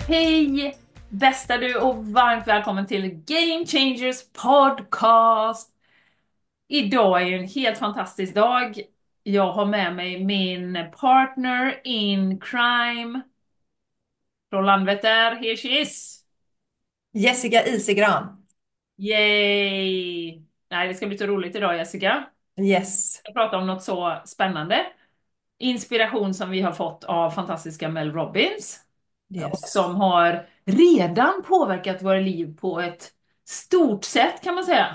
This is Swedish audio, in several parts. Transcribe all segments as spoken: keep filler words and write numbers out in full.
Hej bästa du och varmt välkommen till Game Changers podcast. Idag är ju en helt fantastisk dag. Jag har med mig min partner in crime från Landvetter. Here she is. Jessica Isigran. Yay! Nej, det ska bli så roligt idag, Jessica. Yes. Jag pratar om något så spännande. Inspiration som vi har fått av fantastiska Mel Robbins. Och Yes. som har redan påverkat våra liv på ett stort sätt kan man säga.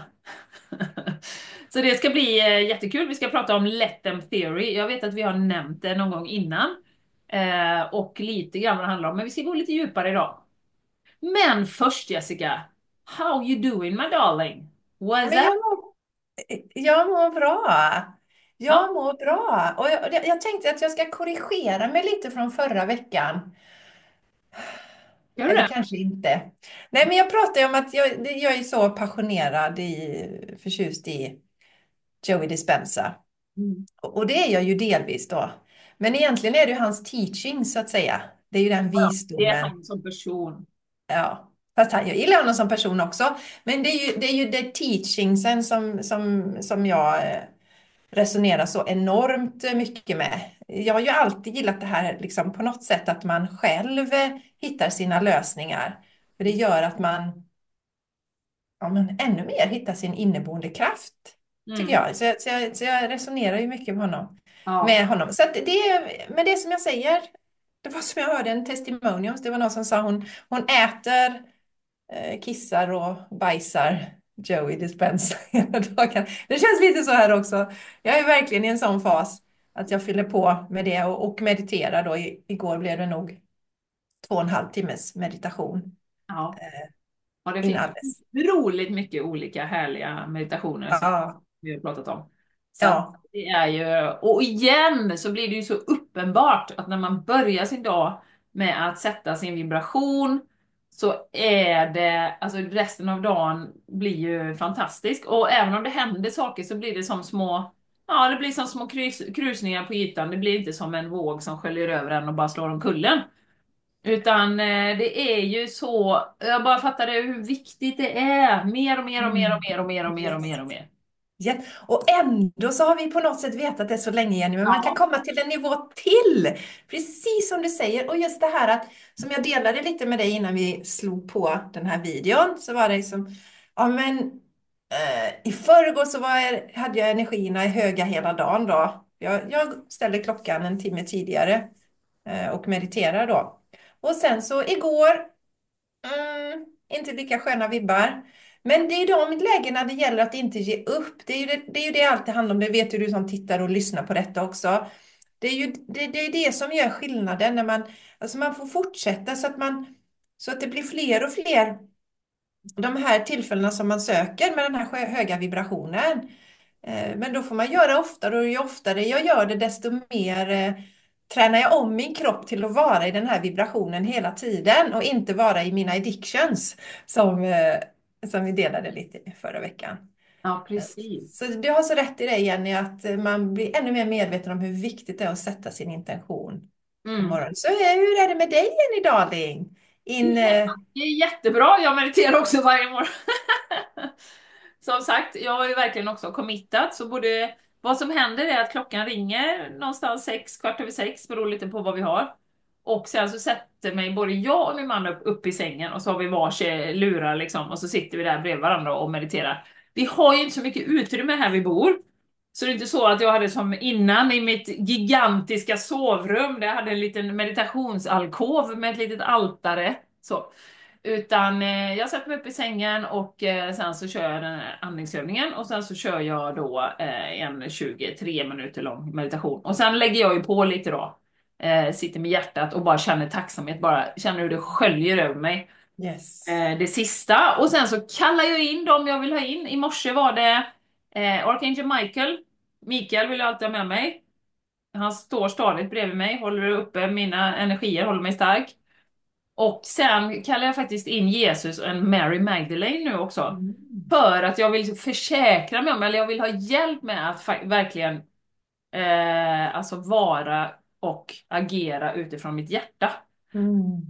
Så det ska bli eh, jättekul. Vi ska prata om Let them theory. Jag vet att vi har nämnt det någon gång innan. Eh, och lite grann vad det handlar om. Men vi ska gå lite djupare idag. Men först Jessica. How you doing my darling? What's Men up? jag mår, jag mår bra. Ja, Jag mår bra. Och jag, jag tänkte att jag ska korrigera mig lite från förra veckan. gör du Eller det? kanske inte. Nej, men jag pratade om att jag, det- jag är så passionerad i, förtjust i Joey Dispenza. Mm. Och, och det är jag ju delvis då. Men egentligen är det ju hans teaching så att säga. Det är ju den Det är visdomen. han som person. Ja, fast han, jag gillar honom som person också. Men det är ju det, är ju det teachingsen som, som, som jag eh, resonerar så enormt mycket med. Jag har ju alltid gillat det här liksom, på något sätt att man själv eh, hittar sina lösningar. För det gör att man ja, men ännu mer hittar sin inneboende kraft, tycker Mm. jag. Så, jag- så, jag, så jag resonerar ju mycket med honom. Ja. Med honom. Så att det, men det som jag säger, det var som jag hörde en testimonials, det var någon som sa hon, hon äter eh, kissar och bajsar Joey Dispenza hela dagen. Det känns lite så här också. Jag är verkligen i en sån fas att jag fyller på med det och, och mediterar då. I, igår blev det nog två och en halv timmes meditation Ja. Ja, det finns inalles. otroligt mycket olika härliga meditationer som Ja, vi har pratat om. Så att ja, det är ju, och igen så blir det ju så uppenbart att när man börjar sin dag med att sätta sin vibration så är det, alltså resten av dagen blir ju fantastisk. Och även om det händer saker så blir det som små, ja det blir som små krus, krusningar på ytan. Det blir inte som en våg som sköljer över en och bara slår omkull en. Utan eh, det är ju så, jag bara fattade hur viktigt det är. Mer och mer och mer och mm. mer och mer och mer och mer Yes. och mer. Ja, och ändå så har vi på något sätt vetat det så länge, Jenny, men man kan Ja. komma till en nivå till. Precis som du säger. Och just det här att, som jag delade lite med dig innan vi slog på den här videon, så var det som, ja men eh, i förrgår så var jag, hade jag energierna höga hela dagen då. Jag, jag ställer klockan en timme tidigare eh, och mediterar då. Och sen så igår, Mm, inte lika sköna vibbar. Men det är de lägena det gäller att inte ge upp. Det är ju det, det, är ju det allt det handlar om. Det vet ju du som tittar och lyssnar på detta också. Det är ju det, det, är det som gör skillnaden när man, alltså man får fortsätta så att man, så att det blir fler och fler de här tillfällena som man söker med den här sjö- höga vibrationen. Eh, Men då får man göra oftare och ju oftare jag gör det desto mer eh, tränar jag om min kropp till att vara i den här vibrationen hela tiden och inte vara i mina addictions som, eh, som vi delade lite i förra veckan. Ja, Eh, precis. Så du har så rätt i det Jenny att eh, man blir ännu mer medveten om hur viktigt det är att sätta sin intention på Mm. morgonen. Så eh, hur är det med dig Jenny darling? In, Ja, eh, det är jättebra, jag mediterar också varje morgon. Som sagt, jag har ju verkligen också committat, så både vad som händer är att klockan ringer någonstans sex, kvart över sex, beror lite på vad vi har. Och sen så sätter mig både jag och min man upp, upp i sängen och så har vi varsin lurar liksom och så sitter vi där bredvid varandra och mediterar. Vi har ju inte så mycket utrymme här vi bor. Så det är inte så att jag hade som innan i mitt gigantiska sovrum, där jag hade en liten meditationsalkov med ett litet altare. Så. Utan eh, jag sätter mig upp i sängen och eh, sen så kör jag den här andningsövningen och sen så kör jag då eh, en tjugotre minuter lång meditation. Och sen lägger jag ju på lite då. Eh, sitter med hjärtat och bara känner tacksamhet, bara känner hur det sköljer över mig. yes. Eh, det sista. Och sen så kallar jag in dem jag vill ha in. I morse var det eh, Archangel Michael. Mikael vill jag alltid ha med mig. Han står stadigt bredvid mig, håller uppe mina energier, håller mig stark. Och sen kallar jag faktiskt in Jesus och en Mary Magdalene nu också. Mm. För att jag vill försäkra mig om, eller jag vill ha hjälp med att fa- verkligen eh, alltså vara och agera utifrån mitt hjärta. Mm.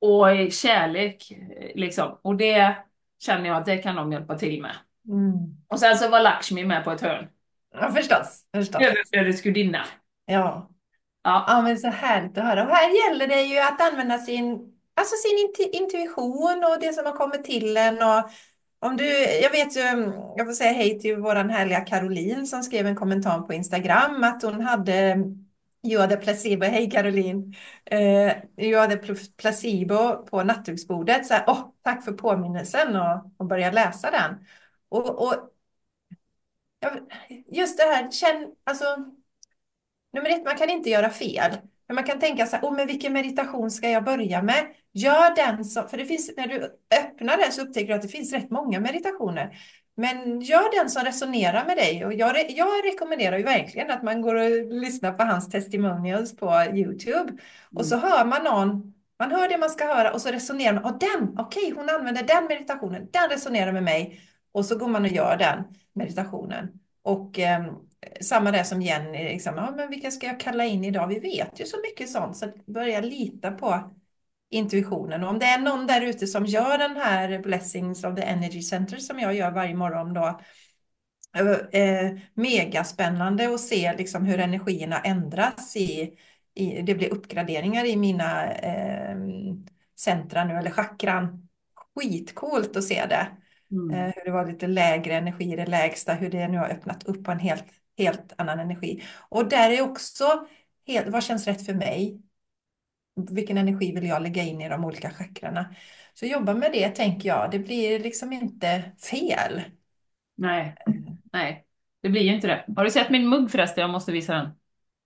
och kärlek. eh, Liksom. Och det känner jag att det kan de hjälpa till med. Mm. Och sen så var Lakshmi med på ett hörn. Ja, förstås, förstås. Överflödets gudinna. Ja. Ja. Ja, men så härligt att höra. Och här gäller det ju att använda sin, alltså sin intu- intuition och det som har kommit till en. Och om du, jag vet ju, jag får säga hej till våran härliga Caroline som skrev en kommentar på Instagram att hon hade You are the placebo. Hej Caroline! Eh, you are the pl- placebo på nattduksbordet. Så här, åh, tack för påminnelsen och, och börja läsa den. Och, och ja, just det här, känn, alltså. Nummer ett, man kan inte göra fel. Men man kan tänka så här, oh, men vilken meditation ska jag börja med? Gör den som, för det finns, när du öppnar den så upptäcker du att det finns rätt många meditationer. Men gör den som resonerar med dig. Och jag, re- jag rekommenderar ju verkligen att man går och lyssnar på hans testimonials på YouTube. Och Mm. så hör man någon, man hör det man ska höra och så resonerar man. Och den, okej, hon använder den meditationen, den resonerar med mig. Och så går man och gör den meditationen. Och ehm, samma där som Jenny, liksom, ja, men vilka ska jag kalla in idag? Vi vet ju så mycket sånt, så att börja lita på intuitionen. Och om det är någon där ute som gör den här Blessings of the Energy Center som jag gör varje morgon då, eh, megaspännande att se liksom hur energierna ändras i, i, det blir uppgraderingar i mina eh, centra nu, eller chakran. Skitcoolt att se det. Mm. Eh, hur det var lite lägre energi i det lägsta, hur det nu har öppnat upp på en helt, helt annan energi. Och där är också, helt, vad känns rätt för mig? Vilken energi vill jag lägga in i de olika chakrarna? Så jobba med det, tänker jag. Det blir liksom inte fel. Nej, nej. Det blir ju inte det. Har du sett min mugg förresten? Jag måste visa den.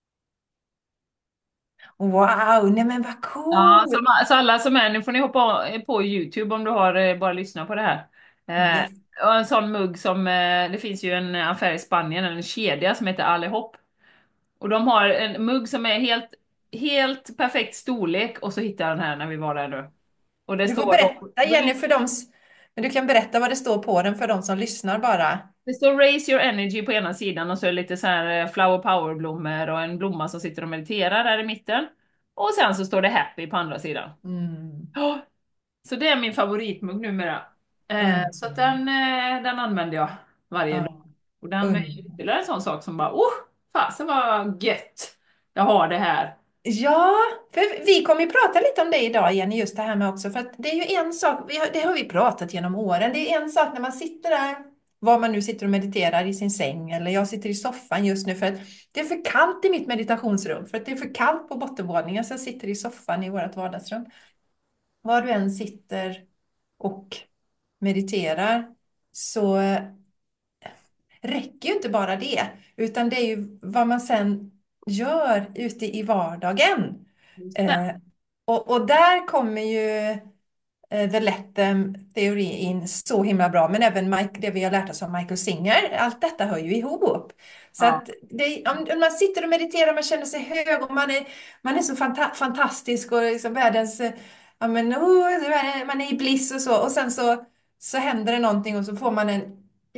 Wow, nej men vad Ja, cool! så, så alla som är, nu får ni hoppa på YouTube om du har eh, bara lyssnat på det här. Eh, Yes. och en sån mugg som, eh, det finns ju en affär i Spanien, en kedja som heter Allehop. Och de har en mugg som är helt, helt perfekt storlek och så hittade jag den här när vi var där nu. Och det Du får står då, berätta, Jenny, för dem, s- men du kan berätta vad det står på den för de som lyssnar bara. det står Raise your energy på ena sidan och så är det lite så här eh, flower power blommor och en blomma som sitter och mediterar där i mitten. Och sen så står det happy på andra sidan. Mm. Ja, så det är min favoritmugg numera. Eh, så att Mm. den, eh, den använder jag varje dag. Ja, Och den är ju underbart. ytterligare en sån sak som bara, oh, fasen vad gött! Jag har det här. Ja, för vi kommer ju prata lite om det idag, Jenny, just det här med också. För att det är ju en sak, vi har, det har vi pratat genom åren. Det är en sak när man sitter där, var man nu sitter och mediterar i sin säng, eller jag sitter i soffan just nu för att det är för kallt i mitt meditationsrum. För att det är för kallt på bottenvåningen, så jag sitter i soffan i vårt vardagsrum. Var du än sitter och mediterar så räcker ju inte bara det, utan det är ju vad man sen gör ute i vardagen. Just det. Eh, och, och där kommer ju eh, The Let Them Theory in så himla bra, men även Mike, det vi har lärt oss av Michael Singer, allt detta hör ju ihop. Så Ja. att det, om, om man sitter och mediterar, man känner sig hög och man är, man är så fanta fantastisk och liksom världens, eh, ja men oh, man är i bliss och så, och sen så, så händer det någonting och så får man en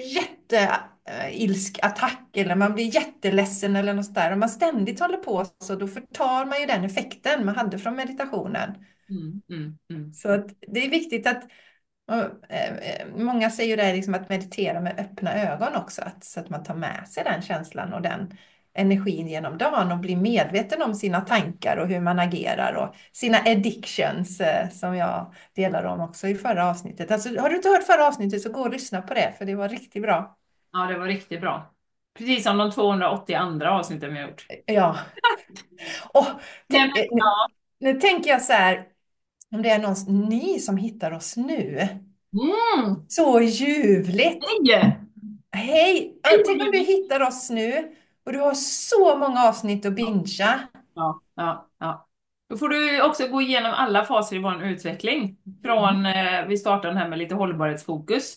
jätteilsk attack eller man blir jätteledsen eller något där. Om man ständigt håller på så då förtar man ju den effekten man hade från meditationen. Mm, mm, mm. Så att det är viktigt att och, eh, många säger ju det här liksom att meditera med öppna ögon också, att, så att man tar med sig den känslan och den energin genom dagen och blir medveten om sina tankar och hur man agerar och sina addictions eh, som jag delar om också i förra avsnittet. Alltså, har du inte hört förra avsnittet så gå och lyssna på det för det var riktigt bra. Ja, det var riktigt bra. Precis som de tvåhundraåttio andra avsnitten vi har gjort. Ja, och Nej, men, te- eh, nu, ja. nu tänker jag så här, om det är någon ny som hittar oss nu, Mm, så ljuvligt! hej! Hej! Ja, Hej tänk om du Jenny! hittar oss nu och du har så många avsnitt att bingea. Ja, ja, ja. Då får du också gå igenom alla faser i vår utveckling. Från eh, vi startade den här med lite hållbarhetsfokus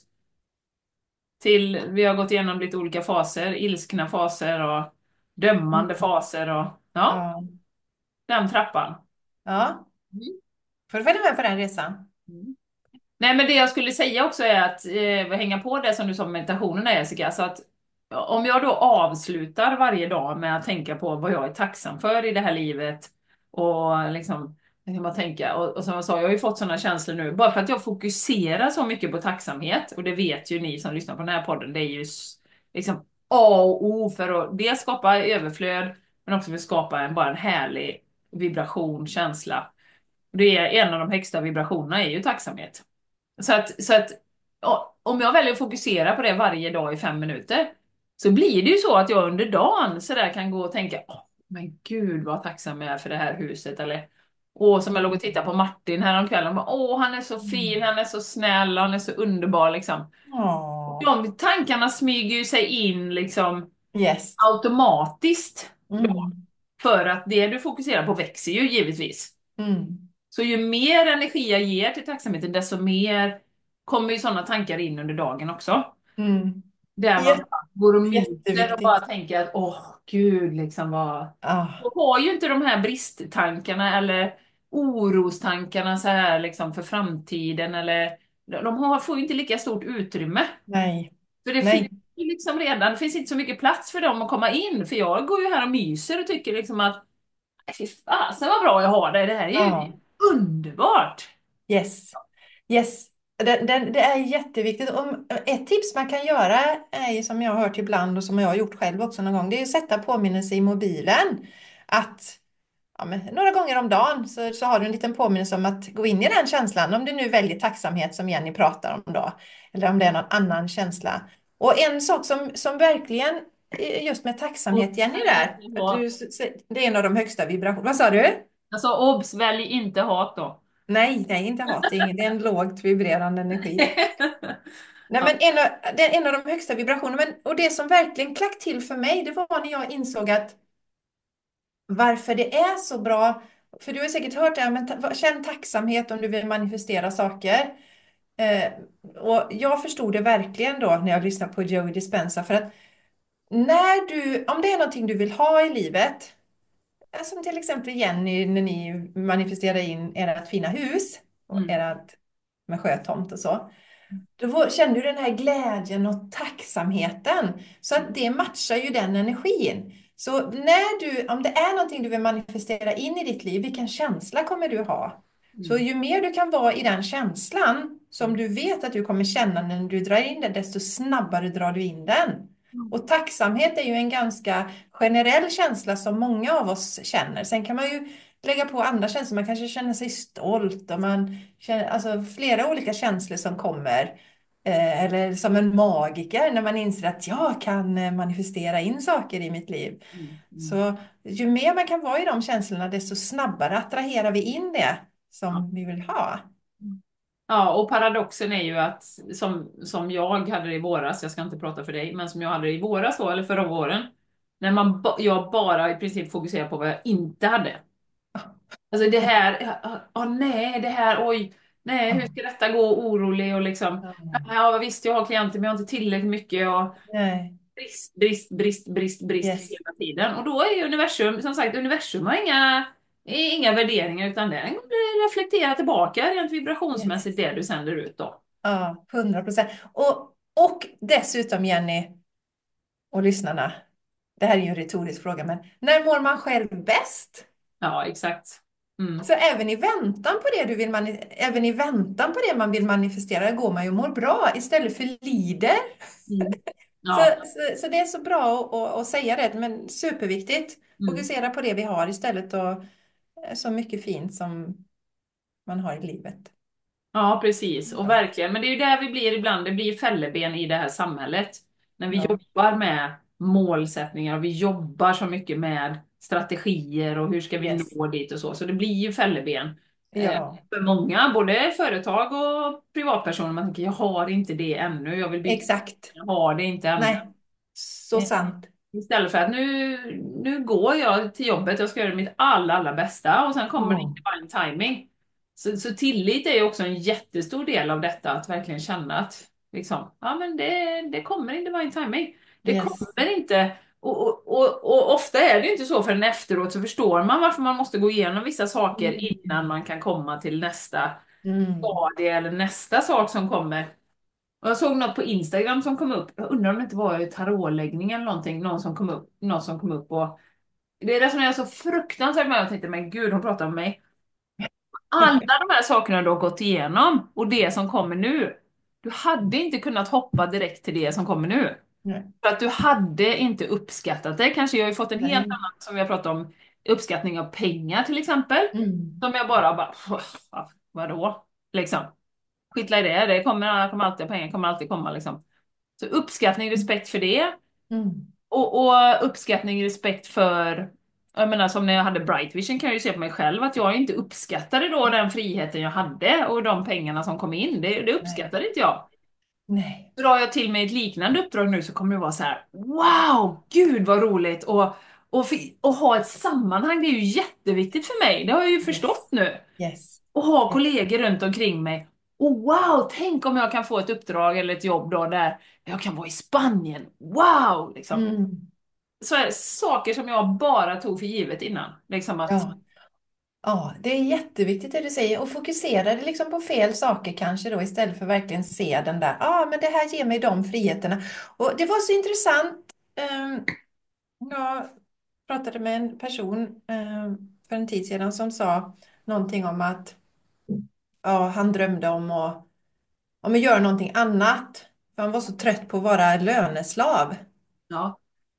till vi har gått igenom lite olika faser, ilskna faser och dömande Mm. faser och ja, Ja. den trappan. Ja, Mm. får du följa med på den resan? Mm. Nej, men det jag skulle säga också är att eh, hänga på det som du sa med meditationen där, Jessica, så att ja, om jag då avslutar varje dag med att tänka på vad jag är tacksam för i det här livet och liksom Jag kan bara tänka, och, och som jag sa, jag har ju fått sådana känslor nu, bara för att jag fokuserar så mycket på tacksamhet, och det vet ju ni som lyssnar på den här podden, det är ju s- liksom A och O för att dels skapa överflöd, men också för att skapa en, bara en härlig vibration, känsla. Det är en av de högsta vibrationerna är ju tacksamhet. Så att, så att ja, om jag väljer att fokusera på det varje dag i fem minuter, så blir det ju så att jag under dagen så där kan gå och tänka, åh, men gud vad tacksam jag är för det här huset, eller åh, som jag låg och tittade på Martin häromkvällen, och bara, åh, han är så fin, Mm. han är så snäll, han är så underbar liksom. Åh, De tankarna smyger ju sig in liksom yes. automatiskt då, Mm. för att det du fokuserar på växer ju givetvis. Mm. Så ju mer energi jag ger till tacksamheten, desto mer kommer ju sådana tankar in under dagen också. Mm. Där man Jätte, bara går och myser och bara jätteviktigt. tänker att åh gud, liksom vad... Ah, Och har ju inte de här bristtankarna eller orostankarna så här liksom för framtiden, eller de har, får ju inte lika stort utrymme. nej, För det finns nej. ju liksom redan, det finns inte så mycket plats för dem att komma in. För jag går ju här och myser och tycker liksom att "Nej, fy fasen vad bra jag har det, det här är ju Ja, underbart." yes. Yes. Det, det, det är jätteviktigt. Om, ett tips man kan göra är ju som jag har hört ibland och som jag har gjort själv också någon gång. Det är att sätta påminnelse i mobilen. Att ja, men några gånger om dagen så, så har du en liten påminnelse om att gå in i den känslan. Om du nu väljer tacksamhet som Jenny pratar om då. Eller om det är någon annan känsla. Och en sak som, som verkligen eh, just med tacksamhet, Obs, Jenny, välj där. inte För att hat. du, det är en av de högsta vibrationerna. Vad sa du? Alltså obs, välj inte hat då. Nej, nej, inte hat. Det är ingen- det är en lågt vibrerande energi. Nej, Ja. men en av, det är en av de högsta vibrationerna. Men, och det som verkligen klack till för mig, det var när jag insåg att varför det är så bra. För du har säkert hört det här, men ta, känn tacksamhet om du vill manifestera saker. Eh, och jag förstod det verkligen då när jag lyssnade på Joey Dispenza. För att när du, om det är någonting du vill ha i livet, eh, som till exempel Jenny när ni manifesterar in ert fina hus och Mm. ert med sjötomt och så. Då var- kände du den här glädjen och tacksamheten. Så att det matchar ju den energin. Så när du, om det är någonting du vill manifestera in i ditt liv, vilken känsla kommer du ha? Så Mm. ju mer du kan vara i den känslan som du vet att du kommer känna när du drar in den, desto snabbare drar du in den. Och tacksamhet är ju en ganska generell känsla som många av oss känner. Sen kan man ju lägga på andra känslor. Man kanske känner sig stolt och man känner, alltså flera olika känslor som kommer. Eh, eller som en magiker när man inser att jag kan eh, manifestera in saker i mitt liv. Mm. Mm. Så ju mer man kan vara i de känslorna, desto snabbare attraherar vi in det Ja. som vi vill ha. Ja, och paradoxen är ju att som, som jag hade det i våras, jag ska inte prata för dig, men som jag hade det i våras då, eller förra våren, när man ba, jag bara i princip fokuserar på vad jag inte hade. Alltså det här, åh nej, det här, oj, nej, hur ska detta gå, orolig och liksom, Ja. ja visst jag har klienter men jag har inte tillräckligt mycket och Nej. brist, brist, brist, brist, brist Yes. hela tiden. Och då är ju universum, som sagt, universum har inga, inga värderingar utan det reflekterar tillbaka rent vibrationsmässigt Yes. det du sänder ut då. Ja, hundra procent. Och, och dessutom, Jenny och lyssnarna, det här är ju en retorisk fråga, men när mår man själv bäst? Ja, exakt. Mm. Så även i väntan på det du vill mani- även i väntan på det man vill manifestera går man ju och mår bra istället för lider. Mm. Så, Ja. så, så det är så bra att, att, att säga det, men superviktigt. Mm. Fokusera på det vi har istället och eh, så mycket fint som man har i livet. Ja, precis. Och Ja. verkligen. Men det är ju där vi blir ibland. Det blir fälleben i det här samhället. När vi Ja. jobbar med målsättningar och vi jobbar så mycket med strategier och hur ska vi Yes. nå dit och så. Så det blir ju fälleben. Eh, Ja, för många, både företag och privatpersoner. Man tänker, jag har inte det ännu. Jag vill bli, exakt. jag har det inte ännu. Nej, så Eh, sant. Istället för att nu, nu går jag till jobbet, jag ska göra mitt allra, allra bästa och sen kommer det Mm. inte bara en timing. Så, så tillit är ju också en jättestor del av detta, att verkligen känna att liksom, ja men det, det kommer inte vara en timing. Det Yes. kommer inte, och, och, och, och ofta är det ju inte så förrän efteråt så förstår man varför man måste gå igenom vissa saker innan man kan komma till nästa Mm. stadie eller nästa sak som kommer. Och jag såg något på Instagram som kom upp. Jag undrar om det inte var tarotläggning eller någonting. Någon som kom upp. Någon som kom upp och det resonerade så fruktansvärt med. Jag tänkte, men gud, hon pratar om mig. alla de här sakerna du har gått igenom och det som kommer nu, du hade inte kunnat hoppa direkt till det som kommer nu. Nej. För att du hade inte uppskattat det. Kanske jag har ju fått en helt Nej. annan, som vi har pratat om, uppskattning av pengar till exempel. Mm. Som jag bara, bara vadå? Liksom. Skitla i det, det kommer, kommer alltid, pengar kommer alltid komma liksom. Så uppskattning, respekt för det. Mm. Och, och uppskattning, respekt för, jag menar som när jag hade Bright Vision kan jag ju se på mig själv att jag inte uppskattade då den friheten jag hade och de pengarna som kom in. Det, det Nej. uppskattade inte jag. Nej. Drar jag till mig ett liknande uppdrag nu så kommer det vara så här: wow, gud vad roligt! Och, och, fi- och ha ett sammanhang, det är ju jätteviktigt för mig. Det har jag ju förstått Yes. nu. Yes. Och ha Yes. kollegor runt omkring mig. Och wow, tänk om jag kan få ett uppdrag eller ett jobb då där jag kan vara i Spanien. Wow! Liksom. Mm. Så är det saker som jag bara tog för givet innan. Liksom att, Ja. Ja, det är jätteviktigt det du säger och fokusera det liksom på fel saker kanske då istället för verkligen se den där, ja ah, men det här ger mig de friheterna. Och det var så intressant. ehm, Jag pratade med en person ehm, för en tid sedan som sa någonting om att ja, han drömde om att, om att göra någonting annat. För han var så trött på att vara löneslav. ja.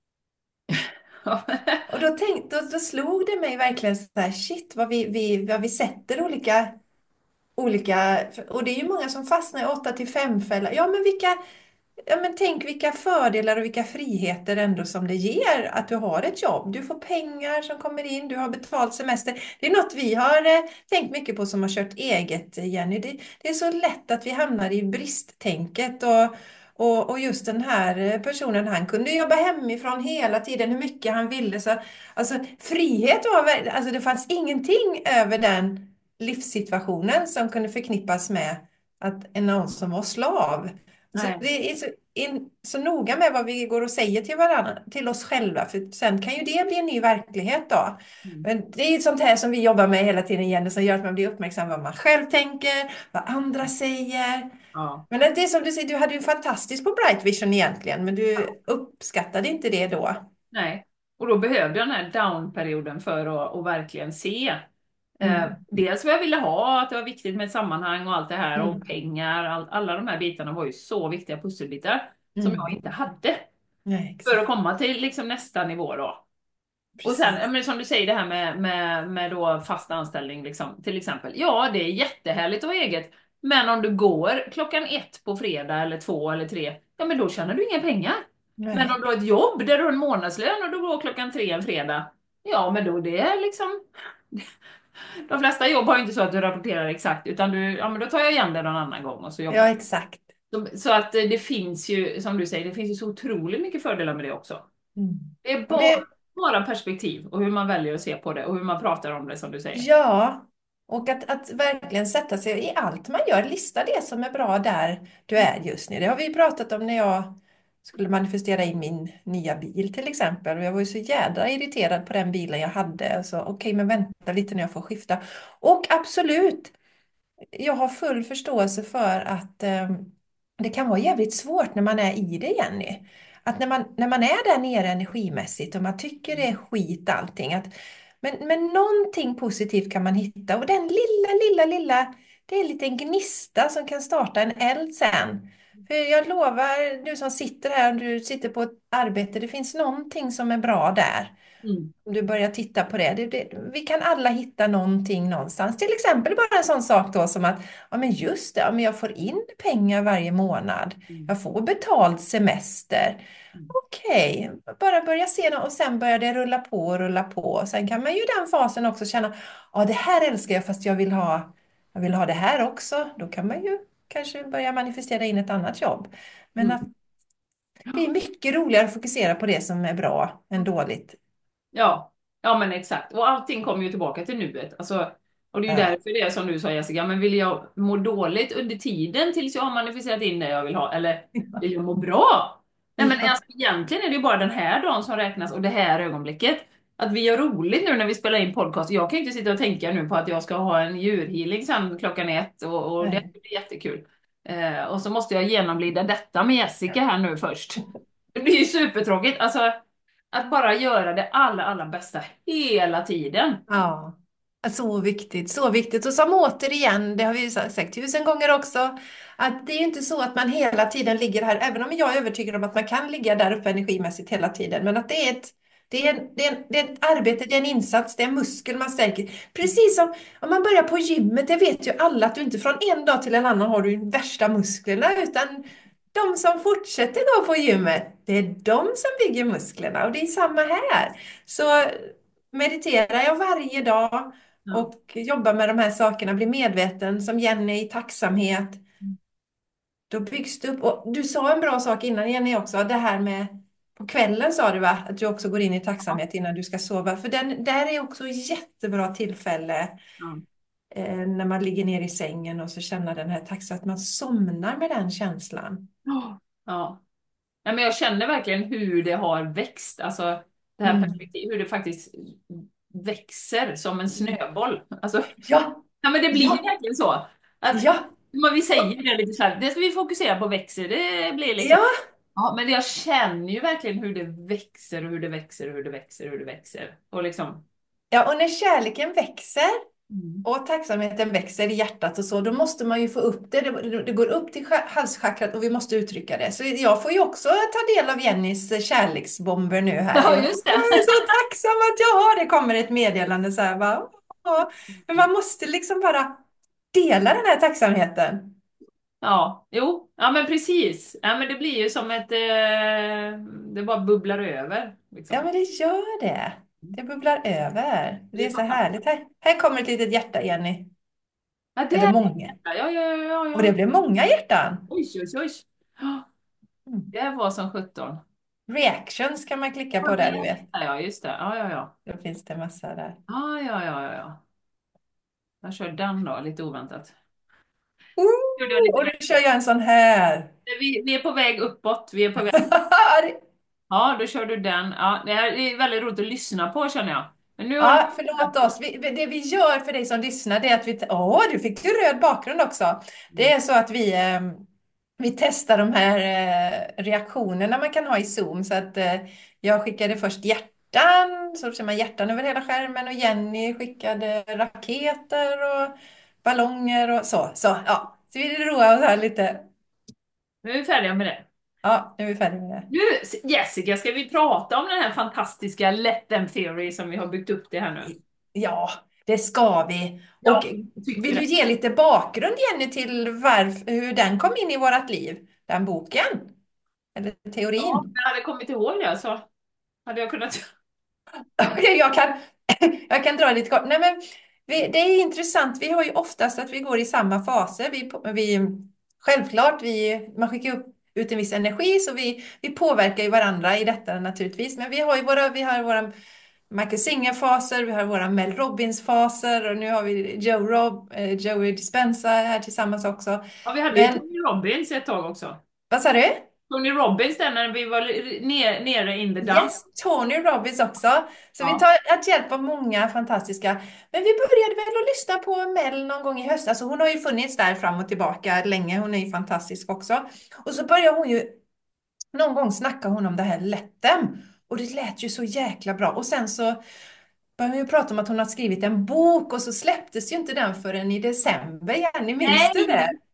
Och då, tänkte, då, då slog det mig verkligen så här, shit vad vi, vi, vad vi sätter olika olika, och det är ju många som fastnar i åtta till fem-fällan. Ja, men vilka, ja, men tänk vilka fördelar och vilka friheter ändå som det ger att du har ett jobb. Du får pengar som kommer in, du har betald semester. Det är något vi har eh, tänkt mycket på som har kört eget, eh, Jenny. Det, det är så lätt att vi hamnar i bristtänket och och, och just den här eh, personen, han kunde jobba hemifrån hela tiden, hur mycket han ville. Så, alltså, frihet var, väl- alltså det fanns ingenting över den livssituationen som kunde förknippas med att en någon som var slav. Så Nej. det är så, in, så noga med vad vi går och säger till varandra, till oss själva, för sen kan ju det bli en ny verklighet då. Mm. Men det är ju sånt här som vi jobbar med hela tiden igen, som gör att man blir uppmärksam vad man själv tänker, vad andra säger. Ja. Men det är som du säger, du hade ju fantastiskt på Bright Vision egentligen, men du uppskattade inte det då. Nej. Och då behövde jag den här down-perioden för att, att verkligen se. Eh, Mm. dels vad jag ville ha, att det var viktigt med ett sammanhang och allt det här och Mm. pengar. All, alla de här bitarna var ju så viktiga pusselbitar som jag Mm. inte hade. Nej, För att exakt. komma till liksom nästa nivå då. Och sen, ja, Precis. men som du säger det här med, med, med då fast anställning liksom, till exempel. Ja, det är jättehärligt att ha eget. Men om du går klockan ett på fredag eller två eller tre, ja men då tjänar du inga pengar. Men om Nej. du har ett jobb där du har en månadslön och du går klockan tre en fredag, ja men då det är liksom... De flesta jobb har ju inte så att du rapporterar exakt, utan du, ja men då tar jag igen det någon annan gång och så jobbar Ja, jag. exakt. Så, så att eh, det finns ju, som du säger, det finns ju så otroligt mycket fördelar med det också. Mm. Det är Och bara, det, bara perspektiv och hur man väljer att se på det och hur man pratar om det, som du säger. ja, och att, att verkligen sätta sig i allt man gör, lista det som är bra där du är just nu. Det har vi pratat om när jag skulle manifestera in min nya bil till exempel. Och jag var ju så jädra irriterad på den bilen jag hade. Så okej, men vänta lite när jag får skifta. Och absolut, jag har full förståelse för att eh, det kan vara jävligt svårt när man är i det, Jenny. Att när man, när man är där nere energimässigt och man tycker det är skit allting. Att, men, men någonting positivt kan man hitta och den lilla, lilla, lilla, det är en liten gnista som kan starta en eld sen. För jag lovar, du som sitter här, om du sitter på ett arbete, det finns någonting som är bra där. Mm. Om du börjar titta på det. Det, det. Vi kan alla hitta någonting någonstans. Till exempel bara en sån sak då som att, ja men just det, ja, men jag får in pengar varje månad. Mm. Jag får betald semester. Mm. Okej, bara börja se något och sen börjar det rulla på och rulla på. Sen kan man ju i den fasen också känna, ja det här älskar jag fast jag vill ha, jag vill ha det här också. Då kan man ju kanske börja manifestera in ett annat jobb. Men att Mm. det är mycket roligare att fokusera på det som är bra än dåligt. Ja, ja men exakt. Och allting kommer ju tillbaka till nuet. Alltså, och det är ju Ja. därför det är som du sa Jessica, men vill jag må dåligt under tiden tills jag har manifesterat in det jag vill ha, eller vill jag må bra? Nej men Ja. alltså, egentligen är det ju bara den här dagen som räknas och det här ögonblicket. Att vi gör roligt nu när vi spelar in podcast. Jag kan ju inte sitta och tänka nu på att jag ska ha en djurhealing sen klockan ett och, och det Nej. blir jättekul. Eh, och så måste jag genomlida detta med Jessica här nu först. Det blir ju supertråkigt. Alltså, att bara göra det allra, allra bästa hela tiden. Ja. Så viktigt, så viktigt. Och som återigen, det har vi ju sagt tusen gånger också, att det är ju inte så att man hela tiden ligger här, även om jag är övertygad om att man kan ligga där uppe energimässigt hela tiden, men att det är ett, det är, det är, det är ett arbete, det är en insats, det är en muskel man stärker. Precis som om man börjar på gymmet, det vet ju alla att du inte från en dag till en annan har du de värsta musklerna, utan de som fortsätter gå på gymmet, det är de som bygger musklerna och det är samma här. Så mediterar jag varje dag Ja. och jobbar med de här sakerna, blir medveten som Jenny i tacksamhet, då byggs det upp. Och du sa en bra sak innan Jenny också, det här med på kvällen sa du va, att du också går in i tacksamhet innan du ska sova. För den, där är också ett jättebra tillfälle Ja. eh, när man ligger ner i sängen och så känner den här tacksamheten, att man somnar med den känslan. Ja. Ja, men jag känner verkligen hur det har växt, alltså det här Mm. perspektivet, hur det faktiskt växer som en snöboll. Alltså, Ja, ja men det blir ju ja, verkligen så. Att, ja, men vi säger det lite så här, det ska vi fokusera på växer, det blir liksom, ja. ja men jag känner ju verkligen hur det växer och hur det växer och hur det växer och hur det växer. Och liksom, Ja, och när kärleken växer mm. och tacksamheten växer i hjärtat och så, då måste man ju få upp det. Det, det går upp till scha- halschakrat och vi måste uttrycka det. Så jag får ju också ta del av Jennys kärleksbomber nu här. Ja Jag just det. är så tacksam att jag har det. Kommer ett meddelande så här, bara, åh. Men man måste liksom bara dela den här tacksamheten. Ja, jo, ja men precis. Ja men det blir ju som ett, eh, det bara bubblar över. Ja, Liksom. men det gör det. Det bubblar över. Det Det är är så fantastiskt. härligt. Här, här kommer ett litet hjärta, Jenny. Ja, det Eller är många. det. Ja, ja, ja, Och ja, det ja. blev många hjärtan. Oj, oj, oj. Ja, Mm. det var som sjutton. Reactions kan man klicka Ja, på det där, du är vet. det. Ja, just det. Ja, ja, ja. Då finns det massa där. Ja, ja, ja, ja, ja. Jag kör den då, lite oväntat. Gjorde jag Ooh, lite och nu kör lätt. jag en sån här. Vi, vi är på väg uppåt. Vi är på väg. Ja, då kör du den. Ja, det här är väldigt roligt att lyssna på känner jag. Men nu har Ja, förlåt oss. Vi, vi- det vi gör för dig som lyssnar, det är att vi... Åh, du fick ju röd bakgrund också. Det är så att vi, eh, vi testar de här eh, reaktionerna man kan ha i Zoom. Så att eh, jag skickade först hjärtan, så ser man hjärtan över hela skärmen. Och Jenny skickade raketer och ballonger och så. Så, ja. Så vi roar oss här lite. nu är vi färdiga med det. Ja, nu är vi färdiga med det. Nu, Jessica, ska vi prata om den här fantastiska Let them theory som vi har byggt upp det här nu? Ja, det ska vi. Och Ja, tycker vill du det. ge lite bakgrund, Jenny, till varf- hur den kom in i vårt liv? Den boken? Eller Ja, om teorin? jag hade kommit ihåg det så hade jag kunnat... Jag kan, jag kan dra lite kort. Nej, men vi, det är intressant. Vi har ju oftast att vi går i samma faser. Vi, vi, självklart, vi, man skickar upp ut en viss energi, så vi, vi påverkar ju varandra i detta naturligtvis. Men vi har ju våra, vi har våra Michael Singer-faser, vi har våra Mel Robbins-faser och nu har vi Joe Rob, eh, Joey Dispenza här tillsammans också. Ja, vi hade ju Men Tony Robbins ett tag också. vad sa du? Tony Robbins där när vi var ner, nere in the dump. Yes, Tony Robbins också. Så vi Ja. tar att hjälp av många fantastiska. Men vi började väl att lyssna på Mel någon gång i höstas. Så hon har ju funnits där fram och tillbaka länge. Hon är ju fantastisk också. Och så började hon ju, någon gång snacka hon om det här Lettem. Och det lät ju så jäkla bra. Och sen så började hon ju prata om att hon har skrivit en bok. Och så släpptes ju inte den förrän i december. Jenny, minns du det? Nej!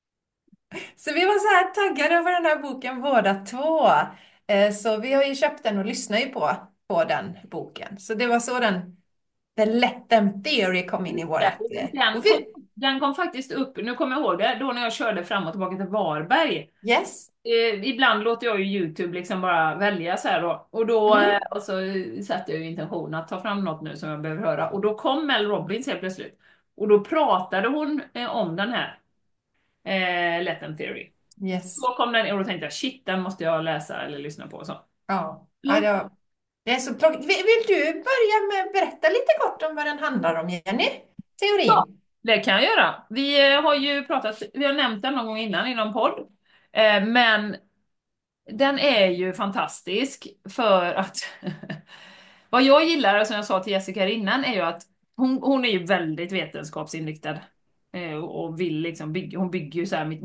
Så vi var så här taggade över den här boken båda två. Eh, Så vi har ju köpt den och lyssnar ju på, på den boken. Så det var så den, The Let Them Theory kom in i vårat... eh, Den Och kom, vi, den kom faktiskt upp, nu kommer jag ihåg det, då när jag körde fram och tillbaka till Varberg. yes. Eh, ibland låter jag ju YouTube liksom bara välja så här då. Och då Mm. eh, och så satte jag ju intention att ta fram något nu som jag behöver höra. Och då kom Mel Robbins helt plötsligt. Och då pratade hon eh, om den här eh, Let them theory. Yes. Då kom den och då tänkte jag shit, den måste jag läsa eller lyssna på. Så. Ja. Ja, Ja, det, det är så plock... vill, vill du börja med att berätta lite kort om vad den handlar om, Jenny? ja, Teorin? det kan jag göra. Vi eh, har ju pratat, vi har nämnt den någon gång innan i någon podd. Eh, men den är ju fantastisk för att vad jag gillar, som jag sa till Jessica här innan, är ju att hon, hon är ju väldigt vetenskapsinriktad. Eh, och vill liksom bygga, hon bygger ju så här med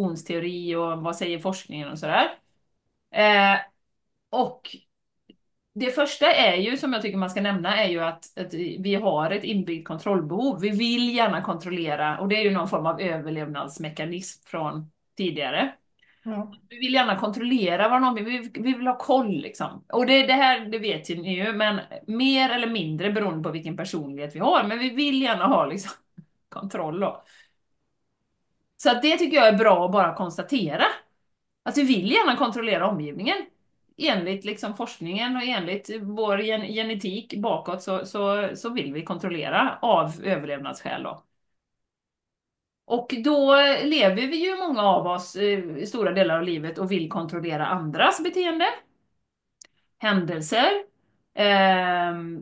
motivationsteori och vad säger forskningen och sådär. Eh, och det första är ju, som jag tycker man ska nämna, är ju att, att vi har ett inbyggt kontrollbehov. Vi vill gärna kontrollera, och det är ju någon form av överlevnadsmekanism från tidigare. Ja. Vi vill gärna kontrollera vad någon vill, vi, vi vill ha koll liksom. Och det, det här, det vet ju ni ju, men mer eller mindre beroende på vilken personlighet vi har, men vi vill gärna ha liksom kontroll då. Så att det tycker jag är bra att bara konstatera. Att vi vill gärna kontrollera omgivningen. Enligt liksom forskningen och enligt vår gen genetik bakåt så, så, så vill vi kontrollera av överlevnadsskäl då. Och då lever vi ju många av oss eh, i stora delar av livet och vill kontrollera andras beteende, händelser. ehm,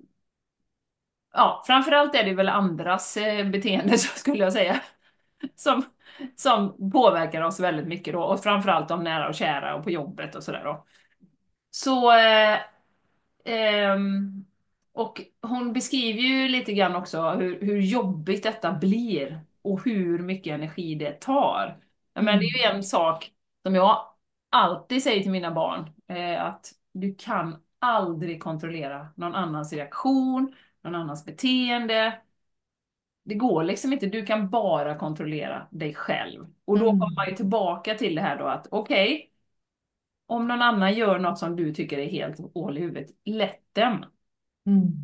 ja, framförallt är det väl andras eh, beteende så skulle jag säga. Som, som påverkar oss väldigt mycket då. Och framförallt de nära och kära och på jobbet och sådär då. Så, eh, ehm, och hon beskriver ju lite grann också hur, hur jobbigt detta blir och hur mycket energi det tar. Men det är Mm. ju en sak som jag alltid säger till mina barn, eh, att du kan aldrig kontrollera någon annans reaktion, någon annans beteende. Det går liksom inte, du kan bara kontrollera dig själv. Och då kommer man Mm. ju tillbaka till det här då att okej, okay, om någon annan gör något som du tycker är helt hål i huvudet, let them. Mm.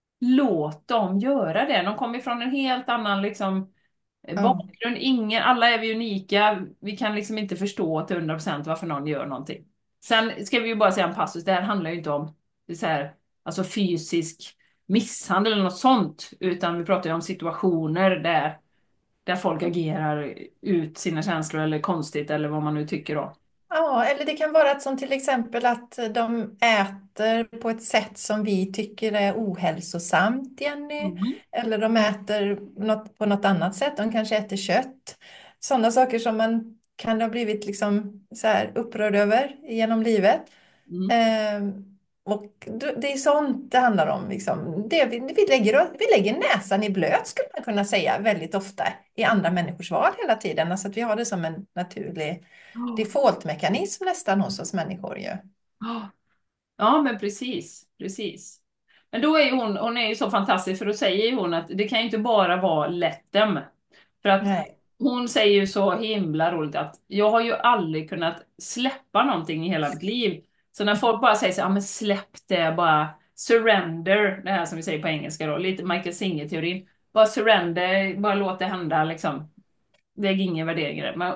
Låt dem göra det. De kommer från en helt annan liksom, eh, Ja. bakgrund. Ingen, alla är vi unika. Vi kan liksom inte förstå till hundra procent varför någon gör någonting. Sen ska vi ju bara säga en passus. Det här handlar ju inte om det är så här, alltså fysisk misshandel eller något sånt. Utan vi pratar ju om situationer där, där folk agerar ut sina känslor eller konstigt eller vad man nu tycker då. Ja, eller det kan vara att, som till exempel att de äter på ett sätt som vi tycker är ohälsosamt, Jenny. Mm. Eller de äter något, på något annat sätt. De kanske äter kött. Sådana saker som man kan ha blivit liksom så här upprörd över genom livet. Mm. Ehm, och d- det är sånt det handlar om. Liksom. Det, vi, vi, lägger, vi lägger näsan i blöt, skulle man kunna säga, väldigt ofta i andra människors val hela tiden. Alltså att vi har det som en naturlig defaultmekanism nästan hos oss människor ju. Ja, ja, men precis, precis. Men då är ju hon, hon är ju så fantastisk för då säger ju hon att det kan ju inte bara vara let them. För att Nej. hon säger ju så himla roligt att jag har ju aldrig kunnat släppa någonting i hela mitt liv. Så när folk bara säger så, ja men släpp det, bara surrender, det här som vi säger på engelska då, lite Michael Singer-teorin. Bara surrender, bara låt det hända liksom. Lägg inga värderingar i det. Men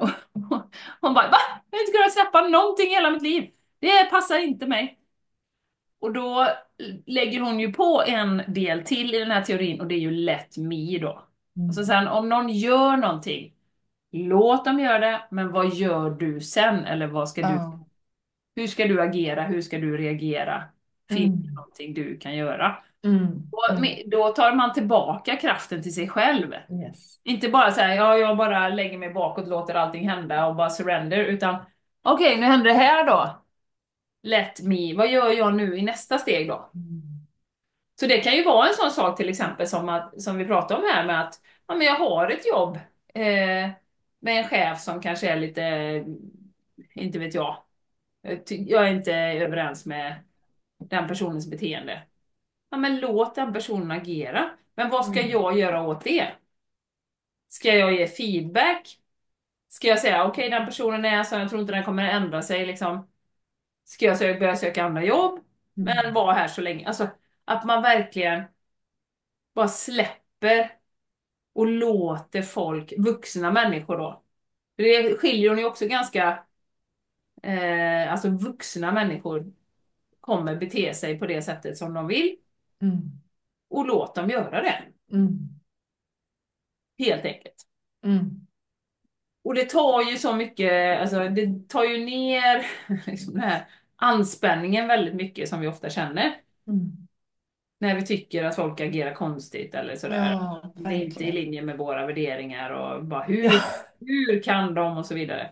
hon bara, va? Jag har inte kunnat släppa någonting i hela mitt liv. Det passar inte mig. Och då lägger hon ju på en del till i den här teorin och det är ju let me då. Och så Mm. sen om någon gör någonting, låt dem göra det, men vad gör du sen? Eller vad ska du, Ja. hur ska du agera? Hur ska du reagera? Finns det Mm. någonting du kan göra? Mm. Och Mm. då tar man tillbaka kraften till sig själv. Yes. Inte bara säga ja, jag bara lägger mig bakåt, låter allting hända och bara surrender, utan okej, okay, nu händer det här då. Let me, vad gör jag nu i nästa steg då? Mm. Så det kan ju vara en sån sak till exempel som, att, som vi pratar om här med att ja, men jag har ett jobb eh, med en chef som kanske är lite, inte vet jag, jag är inte överens med den personens beteende. Ja, men låt den personen agera. Men vad ska Mm. jag göra åt det? Ska jag ge feedback? Ska jag säga okej, okay, den personen är så, jag tror inte den kommer att ändra sig liksom. Ska jag söka, börja söka andra jobb? Men Mm. vara här så länge. Alltså att man verkligen bara släpper och låter folk, vuxna människor då. För det skiljer hon ju också ganska, eh, alltså vuxna människor kommer bete sig på det sättet som de vill Mm. och låt dem göra det. Mm. Helt enkelt. Mm. Och det tar ju så mycket, alltså det tar ju ner liksom den här anspänningen väldigt mycket som vi ofta känner. Mm. När vi tycker att folk agerar konstigt eller sådär. Ja, Det är inte i verkligen. linje med våra värderingar och bara hur, Ja. hur kan de och så vidare.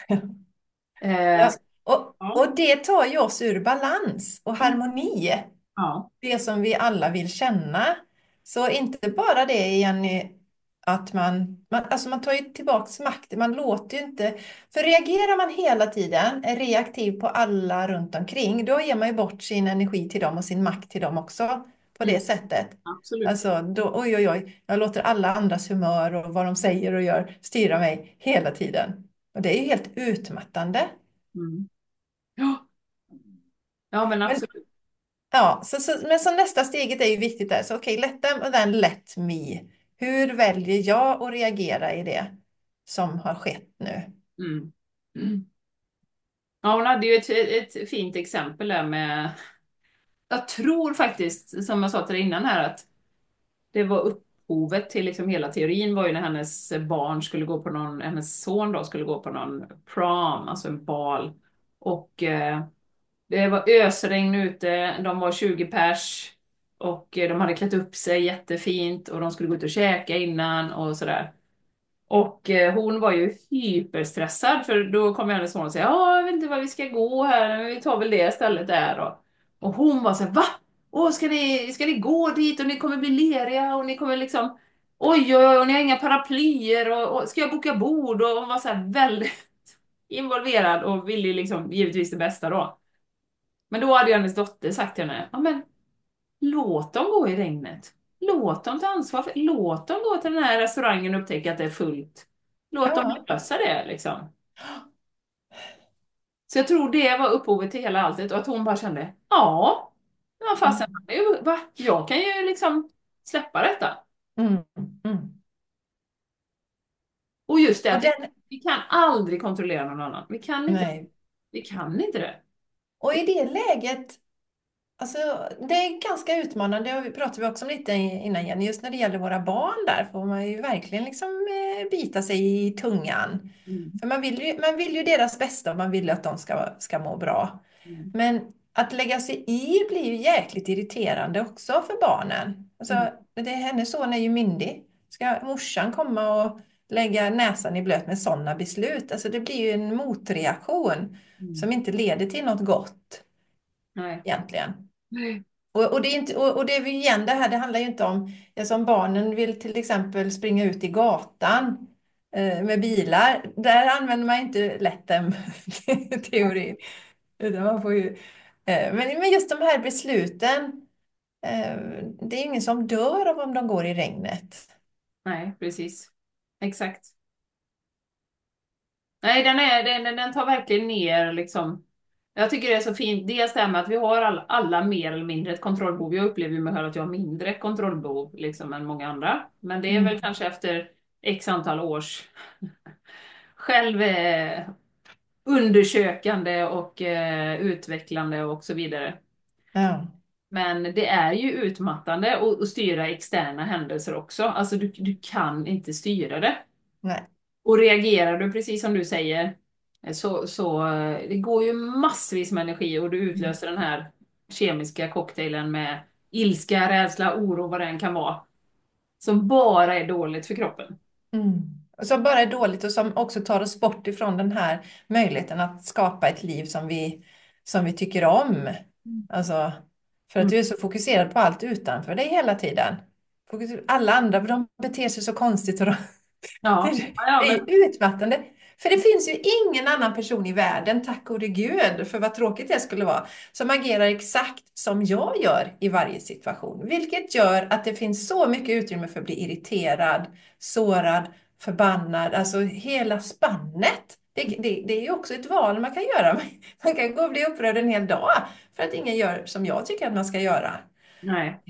Eh, Ja. Och, ja. och det tar ju oss ur balans och harmoni. Ja. Det som vi alla vill känna. Så inte bara det, Jenny. Att man, man, alltså man tar ju tillbaks makten, man låter ju inte... För reagerar man hela tiden, är reaktiv på alla runt omkring, då ger man ju bort sin energi till dem och sin makt till dem också på Mm, det sättet. absolut. Alltså, då, oj, oj, oj, jag låter alla andras humör och vad de säger och gör styra mig hela tiden. Och det är ju helt utmattande. Mm. Ja, ja, men Men, absolut. ja, så, så, men så nästa steget är ju viktigt där. Så okej, let them and then let me. Hur väljer jag att reagera i det som har skett nu? Mm. Mm. Ja, hon hade ju ett, ett fint exempel där med, jag tror faktiskt, som jag sa till dig innan här, att det var upphovet till liksom hela teorin var ju när hennes barn skulle gå på någon, hennes son då skulle gå på någon prom, alltså en bal. Och eh, det var ösregn ute, de var tjugo pers och eh, de hade klätt upp sig jättefint och de skulle gå ut och käka innan och sådär. Och eh, hon var ju hyperstressad för då kom hennes son och sa ja, jag vet inte var vi ska gå här, men vi tar väl det stället där då. Och hon var så här, va? Åh, ska ni, ska ni gå dit och ni kommer bli leriga och ni kommer liksom, oj, oj, oj, och ni har inga paraplyer och, och ska jag boka bord? Och hon var så här väldigt involverad och ville ju liksom givetvis det bästa då. Men då hade ju hennes dotter sagt till henne, ja men låt dem gå i regnet. Låt dem ta ansvar för, låt dem gå till den här restaurangen och upptäcka att det är fullt. Låt dem Ja. lösa det liksom. Så jag tror det var upphovet till hela alltet och att hon bara kände, ja, ja fastän, Mm. va? Jag kan ju liksom släppa detta. Mm. Mm. Och just det Och att vi, den, vi kan aldrig kontrollera någon annan. Vi kan inte, nej. vi kan inte det. Och i det läget, alltså, det är ganska utmanande, och vi pratade vi också om lite innan Jenny, just när det gäller våra barn där får man ju verkligen liksom eh, bita sig i tungan. Mm. För man vill ju, man vill ju deras bästa och man vill ju att de ska, ska må bra. Mm. Men att lägga sig i blir ju jäkligt irriterande också för barnen. Alltså, Mm. det, hennes son är ju myndig. Ska morsan komma och lägga näsan i blöt med sådana beslut? Alltså det blir ju en motreaktion Mm. som inte leder till något gott Nej. egentligen. Nej. Och, och, det är inte, och, och det är ju igen det här, det handlar ju inte om, ja, som barnen vill till exempel springa ut i gatan eh, med bilar. Där använder man inte let them teori. Utan man får ju, eh, men, men just de här besluten, eh, det är ingen som dör av om de går i regnet. Nej, precis. Exakt. Nej, den, är, den, den tar verkligen ner liksom. Jag tycker det är så fint. Dels det här med att vi har alla, alla mer eller mindre ett kontrollbehov. Jag upplever ju mig själv att jag har mindre kontrollbehov liksom, än många andra. Men det är väl Mm. kanske efter x antal års själv eh, undersökande och eh, utvecklande och så vidare. Ja, Men det är ju utmattande att, att styra externa händelser också. Alltså du, du kan inte styra det. nej. Och reagerar du precis som du säger så, så eh, det går ju massvis med energi och du utlöser den här kemiska cocktailen med ilska, rädsla, oro, vad det än kan vara. Som bara är dåligt för kroppen. Mm. Och som bara är dåligt och som också tar oss bort ifrån den här möjligheten att skapa ett liv som vi, som vi tycker om. Alltså, för att Mm. du är så fokuserad på allt utanför dig hela tiden. Fokus- Alla andra, de beter sig så konstigt och de, Ja, ja, ja, det är men, ju utmattande. För det finns ju ingen annan person i världen, tack gode Gud, för vad tråkigt det skulle vara, som agerar exakt som jag gör i varje situation. Vilket gör att det finns så mycket utrymme för att bli irriterad, sårad, förbannad, alltså hela spannet. Det, det, det är ju också ett val man kan göra. Man kan gå och bli upprörd en hel dag för att ingen gör som jag tycker att man ska göra. nej.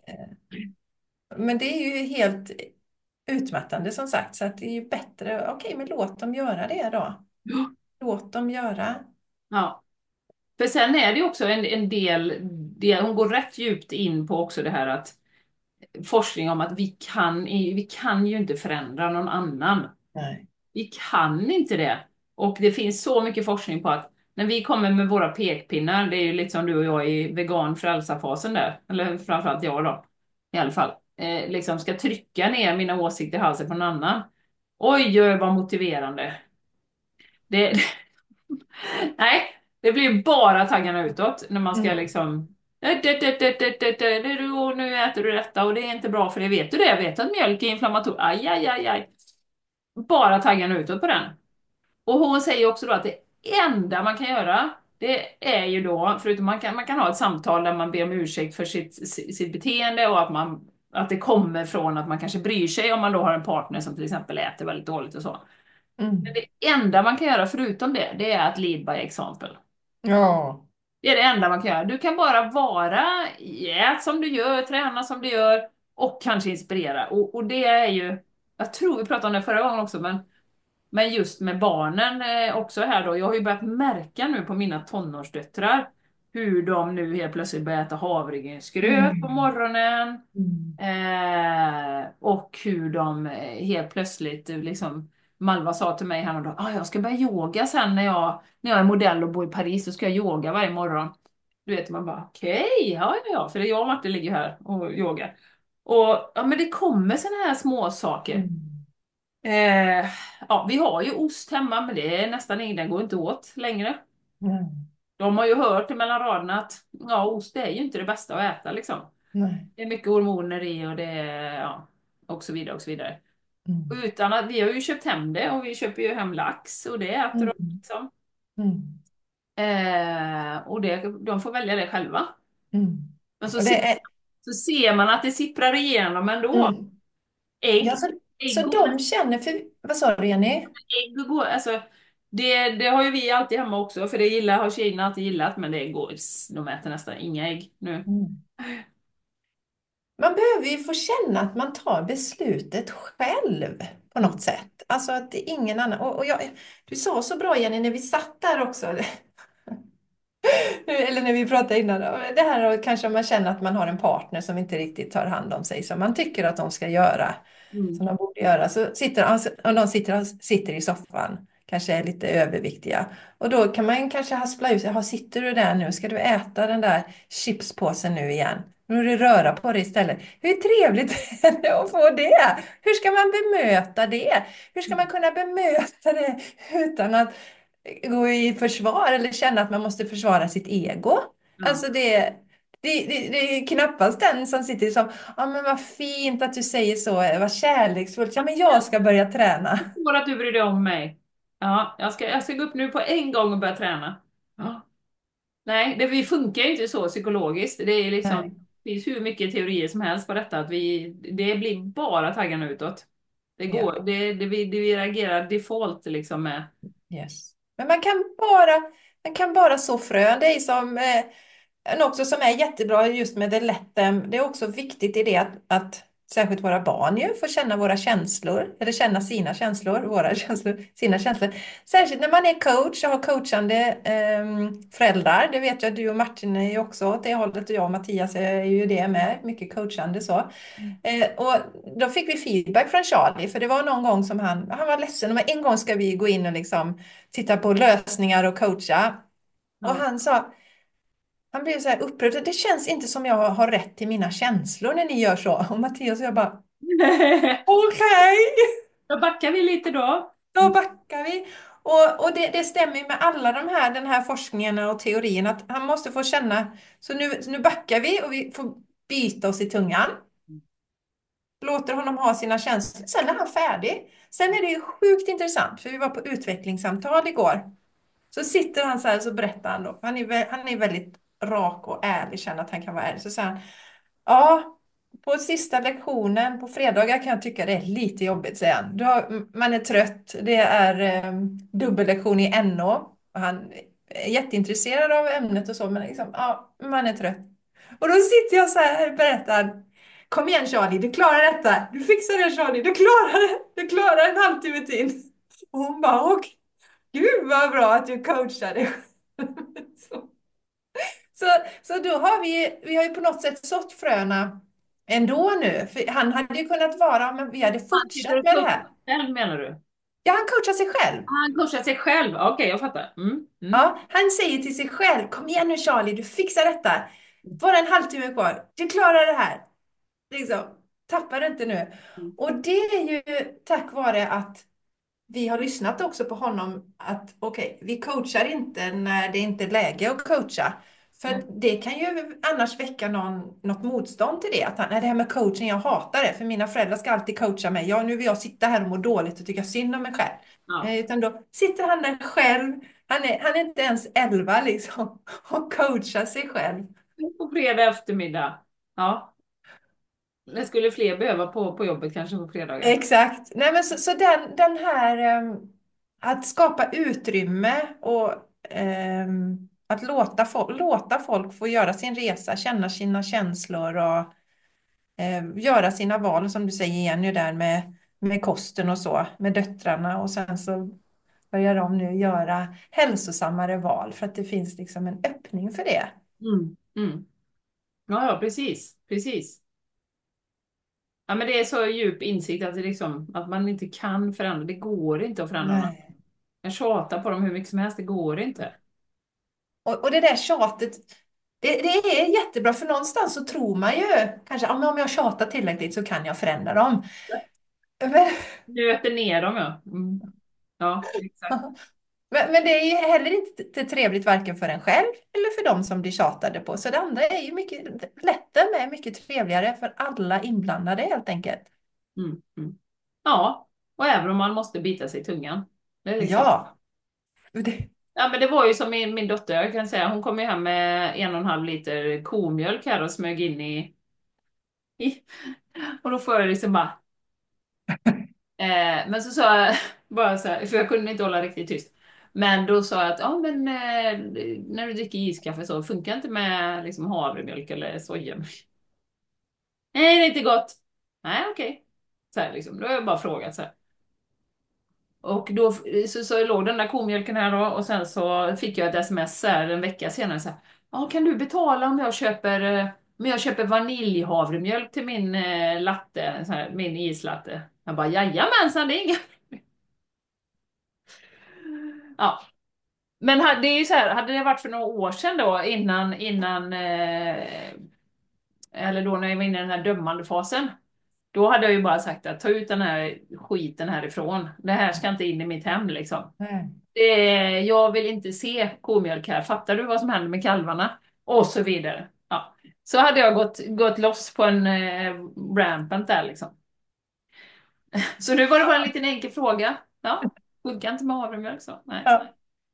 Men det är ju helt utmattande som sagt, så att det är ju bättre, okej, men låt dem göra det då. Låt dem göra. Ja. För sen är det ju också en, en del, del, hon går rätt djupt in på också det här att forskning om att vi kan, vi kan ju inte förändra någon annan. Nej. Vi kan inte det. Och det finns så mycket forskning på att när vi kommer med våra pekpinnar, det är ju lite som du och jag i vegan frälsarfasen där, eller framförallt jag då, i alla fall, eh, liksom ska trycka ner mina åsikter i halsen på någon annan. Oj, oj, vad motiverande. Det, nej, det blir bara taggarna utåt när man ska Mm. liksom Det, det, det, det, det, det, det, det, och nu äter du detta och det är inte bra för det. Vet du det? Vet du att mjölk är inflammatoriskt? Aj, aj, aj, aj. Bara taggen utåt på den. Och hon säger också då att det enda man kan göra, det är ju då, förutom man kan, man kan ha ett samtal där man ber om ursäkt för sitt, sitt beteende och att, man, att det kommer från att man kanske bryr sig om man då har en partner som till exempel äter väldigt dåligt och så. Men Mm. det enda man kan göra förutom det, det är att lead by example. Ja. Det är det enda man kan göra. Du kan bara vara, ät som du gör, träna som du gör och kanske inspirera. Och, och det är ju, jag tror vi pratade om det förra gången också, men men just med barnen eh, också här då. Jag har ju börjat märka nu på mina tonårsdöttrar hur de nu helt plötsligt börjar äta havregrynsgröt på Mm. morgonen. Mm. Eh, och hur de eh, helt plötsligt eh, liksom Malva sa till mig häromdagen, ah, jag ska börja yoga sen när jag, när jag är modell och bor i Paris, så ska jag yoga varje morgon. Du vet, man bara okej, okay, ja, ja, ja, för det är jag och Martin ligger här och yogar. Och ja, men det kommer såna här små saker. Mm. Eh, ja, vi har ju ost hemma, men det är nästan ingen, den går inte åt längre. Mm. De har ju hört mellan raderna att ja, ost är ju inte det bästa att äta liksom. Nej. Det är mycket hormoner i och det är, ja, och så vidare och så vidare. Och Mm. utan att, vi har ju köpt hem det och vi köper ju hem lax och det äter de Mm. liksom. Mm. Eh, och det, de får välja det själva. Mm. Men så Och ser, det är, så ser man att det sipprar igenom ändå. mm. Ja, Ägg, så, så ägg och de känner för, vad sa du Jenny? ägg går, alltså, det, det har ju vi alltid hemma också, för det gillar, har tjejerna alltid gillat, men det går, de äter nästan inga ägg nu. Mm. Man behöver ju få känna att man tar beslutet själv på Mm. något sätt. Alltså att det är ingen annan. Och, och jag, du sa så bra Jenny när vi satt där också. Eller när vi pratade innan. Det här och kanske om man känner att man har en partner som inte riktigt tar hand om sig som man tycker att de ska göra. Mm. Som de borde göra. Så sitter, alltså, om de sitter, sitter i soffan. Kanske är lite överviktiga. Och då kan man kanske haspla ut sig. "Jaha, sitter du där nu? Ska du äta den där chipspåsen nu igen? Nu får du röra på dig istället." Hur trevligt är det att få det? Hur ska man bemöta det? Hur ska man kunna bemöta det utan att gå i försvar eller känna att man måste försvara sitt ego? Ja. Alltså det, det, det, det är knappast den som sitter som, ja men vad fint att du säger så, vad kärleksfullt, ja men jag ska börja träna. Jag förstår att du bryr dig om mig. Ja, jag ska, jag ska gå upp nu på en gång och börja träna. Ja. Nej, det, vi funkar ju inte så psykologiskt. Det är liksom, Nej. det finns hur mycket teorier som helst på detta, att vi, det blir bara taggarna utåt. Det Ja, går, det, det, vi, det, vi reagerar default liksom med. yes. Men man kan bara, man kan bara så frön. Det är som, eh, en också som är jättebra just med det lätten. Det är också viktigt i det att, att särskilt våra barn ju får känna våra känslor, eller känna sina känslor, våra känslor, sina känslor. Särskilt när man är coach och har coachande eh, föräldrar. Det vet jag, du och Martin är ju också åt det hållet och jag och Mattias är ju det med, mycket coachande så. Eh, och då fick vi feedback från Charlie, för det var någon gång som han, han var ledsen, men en gång ska vi gå in och liksom titta på lösningar och coacha. Och Ja. han sa, han blev så här upprörd. Det känns inte som jag har rätt till mina känslor när ni gör så. Och Mattias och jag bara, okej, Då backar vi lite då. då backar vi. Och, och det, det stämmer ju med alla de här, den här forskningen och teorin att han måste få känna. Så nu, så nu backar vi och vi får bita oss i tungan. Låter honom ha sina känslor. Sen är han färdig. Sen är det ju sjukt intressant, för vi var på utvecklingssamtal igår. Så sitter han så här så berättar han då. Han är, vä- han är väldigt rak och ärlig, känner att han kan vara ärlig. Så säger han, ja, på sista lektionen på fredagar kan jag tycka det är lite jobbigt, säger han. Du har, man är trött, det är eh, dubbellektion i N O. Och han är jätteintresserad av ämnet och så, men liksom, ja, man är trött. Och då sitter jag så här och berättar, kom igen Charlie, du klarar detta. Du fixar det Charlie, du klarar det. Du klarar en halvtimme till. Och hon bara, okej. Gud vad bra att du coachade. så, så, så då har vi, vi har ju på något sätt sått fröna ändå nu. För han hade ju kunnat vara, men vi hade Han sitter fortsatt och med det här. coachar sig själv menar du? Ja, han coachar sig själv. Han coachar sig själv, okej jag fattar. Mm. Mm. Ja, han säger till sig själv, kom igen nu Charlie, du fixar detta. Bara en halvtimme kvar, du klarar det här. Liksom, tappa det inte nu. Mm. Och det är ju tack vare att vi har lyssnat också på honom att okej, vi coachar inte när det inte är läge att coacha. För Mm. att det kan ju annars väcka någon, något motstånd till det. Att han, nej, det här med coaching, jag hatar det. För mina föräldrar ska alltid coacha mig. Ja, nu vill jag sitta här och må dåligt och tycka synd om mig själv. Ja. Eh, utan då sitter han där själv. Han är, han är inte ens elva liksom. Och coachar sig själv. På fredag eftermiddag. Ja, det skulle fler behöva på, på jobbet kanske på fredagar. Exakt. Nej, men så, så den, den här ehm, att skapa utrymme och ehm, att låta, fol låta folk få göra sin resa, känna sina känslor och eh, göra sina val, som du säger Jenny, där med, med kosten och så, med döttrarna. Och sen så börjar de nu göra hälsosammare val för att det finns liksom en öppning för det. Mm. Mm. Ja, ja, precis. Precis. Ja, men det är så djup insikt att, det liksom, att man inte kan förändra. Det går inte att förändra något. Nej. Jag tjatar på dem hur mycket som helst. Det går inte. Och, och det där tjatet, det, det är jättebra, för någonstans så tror man ju kanske, ja, men om jag tjatar tillräckligt så kan jag förändra dem. Men, Nöter ner dem, ja. Mm. Ja, exakt. men, men det är ju heller inte trevligt varken för en själv eller för dem som blir tjatade på. Så det andra är ju mycket, lätten är mycket trevligare för alla inblandade helt enkelt. Mm. Mm. Ja, och även om man måste bita sig i tungan. Det är liksom. Ja, det, Ja, men det var ju som min, min dotter, jag kan säga, hon kom ju hem med en och en halv liter komjölk här och smög in i, i och då får jag liksom bara, eh, men så sa jag bara så här, för jag kunde inte hålla riktigt tyst. Men då sa jag att, ja men eh, när du dricker iskaffe så funkar inte med liksom havremjölk eller sojamjölk. Nej, det är inte gott. Nej, okej. Så här liksom, då har jag bara frågat så här. Och då så, så låg den där komjölken här då och sen så fick jag ett sms här en vecka senare så här. Ja, kan du betala om jag köper, eh, om jag köper vaniljhavremjölk till min eh, latte, så här, min islatte? Jag bara, jajamensan, det är inga... Ja, men ha- det är ju så här, hade det varit för några år sedan då innan, innan eh, eller då när jag var inne i den här dömande fasen, då hade jag ju bara sagt att ta ut den här skiten härifrån. Det här ska inte in i mitt hem liksom. nej. Eh, jag vill inte se komjölk här. Fattar du vad som händer med kalvarna? Och så vidare. Ja. Så hade jag gått, gått loss på en eh, rampant där liksom. Så nu var det bara en liten enkel fråga. Ja, funkar inte med havremjölk så. Nej. Ja.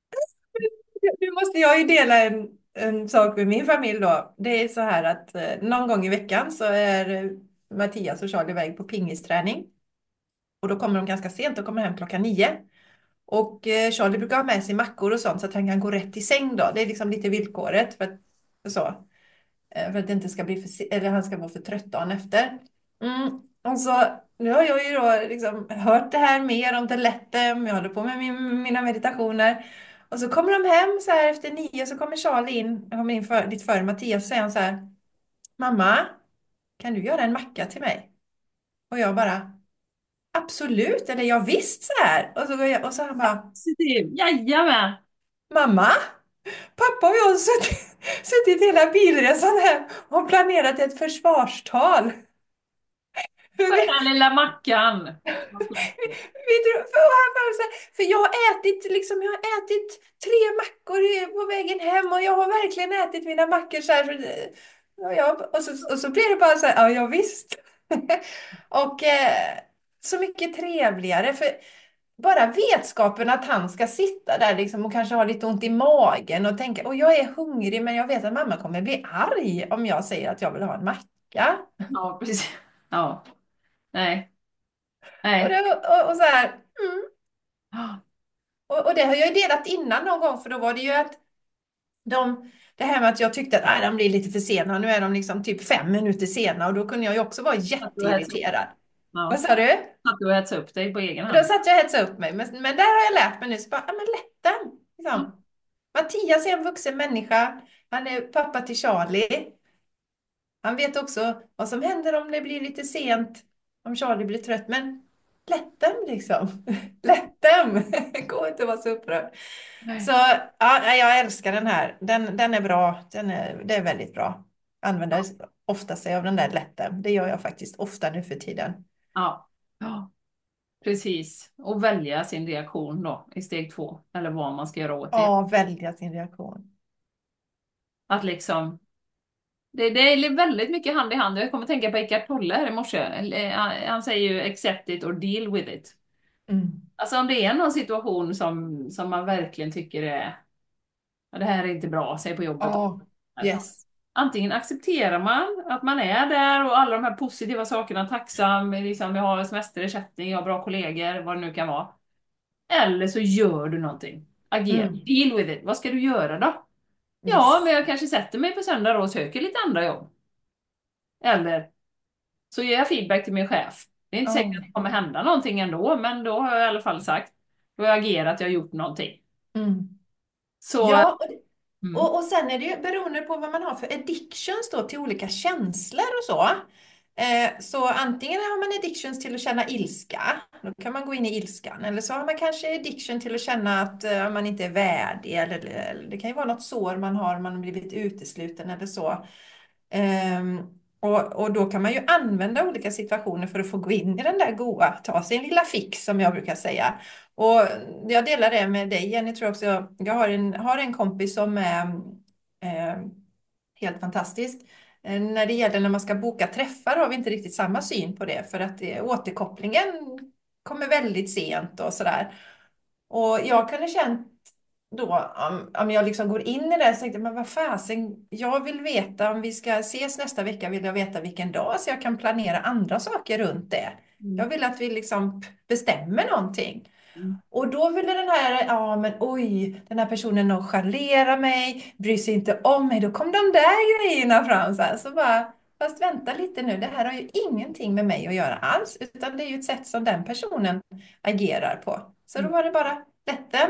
Nu måste jag ju dela en, en sak med min familj då. Det är så här att eh, någon gång i veckan så är eh, Mattias och Charlie iväg på pingisträning. Och då kommer de ganska sent och kommer hem klockan nio. Och eh, Charlie brukar ha med sig mackor och sånt så att han kan gå rätt i säng då. Det är liksom lite villkoret för att, för så. Eh, för att det inte ska bli för, se- eller han ska vara för trött dagen efter. Mm. Och så, nu har jag ju då liksom hört det här mer om Teletem. Jag håller på med min, mina meditationer. Och så kommer de hem så här efter nio så kommer Charlie in, kommer in för, lite före Mattias och säger han så här. Mamma, kan du göra en macka till mig? Och jag bara, absolut, eller jag visst så här. Och så, går jag, och så han bara, Positiv. Jajamän! mamma, pappa och jag har suttit, suttit hela bilresan här och planerat ett försvarstal. För För vi, den här lilla mackan. vi, drog- för, och han bara så här, för jag har ätit, liksom, jag har ätit tre mackor i- på vägen hem och jag har verkligen ätit mina mackor så här. Så det- Och, jag, och, så, och så blir det bara så här, ja, ja visst. Och eh, så mycket trevligare. För bara vetskapen att han ska sitta där liksom och kanske ha lite ont i magen och tänka, och jag är hungrig men jag vet att mamma kommer bli arg om jag säger att jag vill ha en macka. Ja, precis. Ja, nej, Och, nej. det, och, och så här, mm. Ja, och, och det har jag ju delat innan någon gång för då var det ju att de, det här med att jag tyckte att äh, de blir lite för sena, nu är de liksom typ fem minuter sena och då kunde jag ju också vara att du hetsar upp. jätteirriterad. Vad Ja, sa du? att du hetsar upp dig på egen Då hand. satt jag och hetsade upp mig. Men, men där har jag lärt mig nu, så bara, ja men lätten. Mm. Liksom. Mattias är en vuxen människa. Han är pappa till Charlie. Han vet också vad som händer om det blir lite sent. Om Charlie blir trött. Men lätten liksom. Lätten. Gå inte att vara så upprörd. Så Nej. ja, jag älskar den här. Den, den är bra. Den är, det är väldigt bra. Använder ofta sig av den där lätten. Det gör jag faktiskt ofta nu för tiden. Ja. Ja. Precis, och välja sin reaktion då i steg två, eller vad man ska göra åt det. Ja, välja sin reaktion. Att liksom, det, det är väldigt mycket hand i hand. Jag kommer att tänka på Eckart Tolle här i morse. Eller, Han han säger ju accept it or deal with it. Mm. Alltså om det är någon situation som, som man verkligen tycker är, ja, det här är inte bra, säg på jobbet. Ja, yes. Antingen accepterar man att man är där och alla de här positiva sakerna, tacksam, liksom, jag har semesterersättning, jag har bra kollegor, vad det nu kan vara. Eller så gör du någonting. Agera. Mm. Deal with it. Vad ska du göra då? Ja, men Yes. jag kanske sätter mig på söndag då och söker lite andra jobb. Eller så ger jag feedback till min chef. Det är inte säkert Ja. att det kommer hända någonting ändå, men då har jag i alla fall sagt, då har jag agerat, jag har gjort någonting. Mm. Så, Ja, mm, Och, och sen är det ju beroende på vad man har för addictions då till olika känslor och så. Eh, så antingen har man addictions till att känna ilska, då kan man gå in i ilskan. Eller så har man kanske addiction till att känna att eh, man inte är värdig. Eller, eller det kan ju vara något sår man har, man har blivit utesluten eller så. Ehm, och, och då kan man ju använda olika situationer för att få gå in i den där goa, ta sin lilla fix som jag brukar säga. Och jag delar det med dig Jenny, tror jag också. Jag har en, har en kompis som är eh, helt fantastisk. Eh, när det gäller när man ska boka träffar har vi inte riktigt samma syn på det, för att det, återkopplingen kommer väldigt sent och sådär. Och jag kunde känt då, om, om jag liksom går in i det, så tänkte jag, men vad fasen, jag vill veta om vi ska ses nästa vecka, vill jag veta vilken dag så jag kan planera andra saker runt det. mm, Jag vill att vi liksom bestämmer någonting. mm, Och då ville den här, ja men oj, den här personen nonchalerar mig, bryr sig inte om mig. Då kom de där grejerna fram så här. Så bara, fast vänta lite nu, det här har ju ingenting med mig att göra alls. Utan det är ju ett sätt som den personen agerar på. Så då mm, var det bara detta.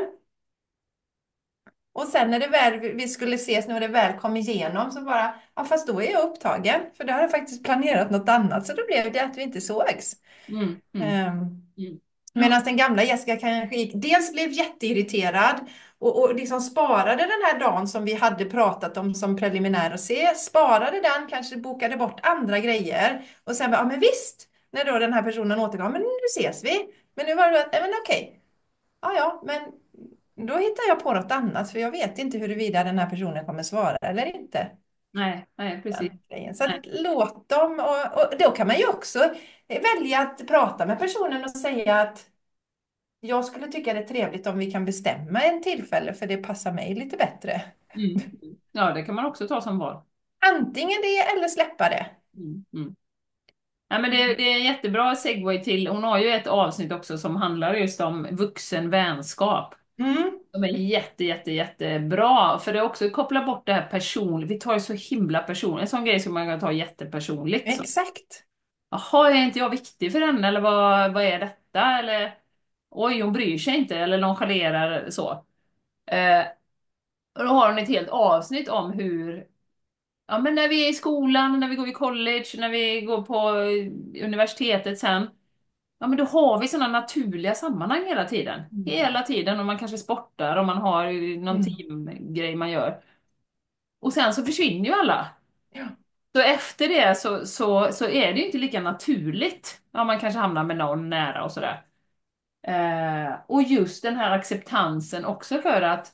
Och sen när det väl, vi skulle ses, när det väl kom igenom så bara, ja fast då är jag upptagen. För då har jag faktiskt planerat något annat. Så då blev det att vi inte sågs. mm, mm, Um, mm. Ja. Medan den gamla Jessica kanske gick, dels blev jätteirriterad och, och liksom sparade den här dagen som vi hade pratat om som preliminär att se. Sparade den, kanske bokade bort andra grejer. Och sen bara, ja men visst, när då den här personen återkom, men nu ses vi. Men nu var det, ja men okej. Ja ja, men då hittar jag på något annat för jag vet inte huruvida den här personen kommer svara eller inte. Nej, nej, precis. Den grejen. Så att Nej. låt dem, och, och då kan man ju också välja att prata med personen och säga att jag skulle tycka det är trevligt om vi kan bestämma en tillfälle för det passar mig lite bättre. Mm. Mm. Ja, det kan man också ta som val. Antingen det eller släppa det. Mm. Mm. Ja, men det, det är en jättebra segway till, hon har ju ett avsnitt också som handlar just om vuxen vänskap. Mm, De är jätte, jätte, jättebra, för det är också koppla bort det här personligt. Vi tar ju så himla personligt, en sån grej som man kan ta jättepersonligt. Så, exakt. jaha, är inte jag viktig för henne, eller vad, vad är detta? Eller, oj, hon bryr sig inte, eller nonchalerar så. Eh, och då har hon ett helt avsnitt om hur, ja men när vi är i skolan, när vi går i college, när vi går på eh, universitetet sen, ja men då har vi sådana naturliga sammanhang hela tiden. Mm. Hela tiden, om man kanske sportar, om man har eh, någon Mm. teamgrej man gör. Och sen så försvinner ju alla. Ja. Så efter det så, så, så är det ju inte lika naturligt. Ja, man kanske hamnar med någon nära och sådär. Eh, och just den här acceptansen också för att,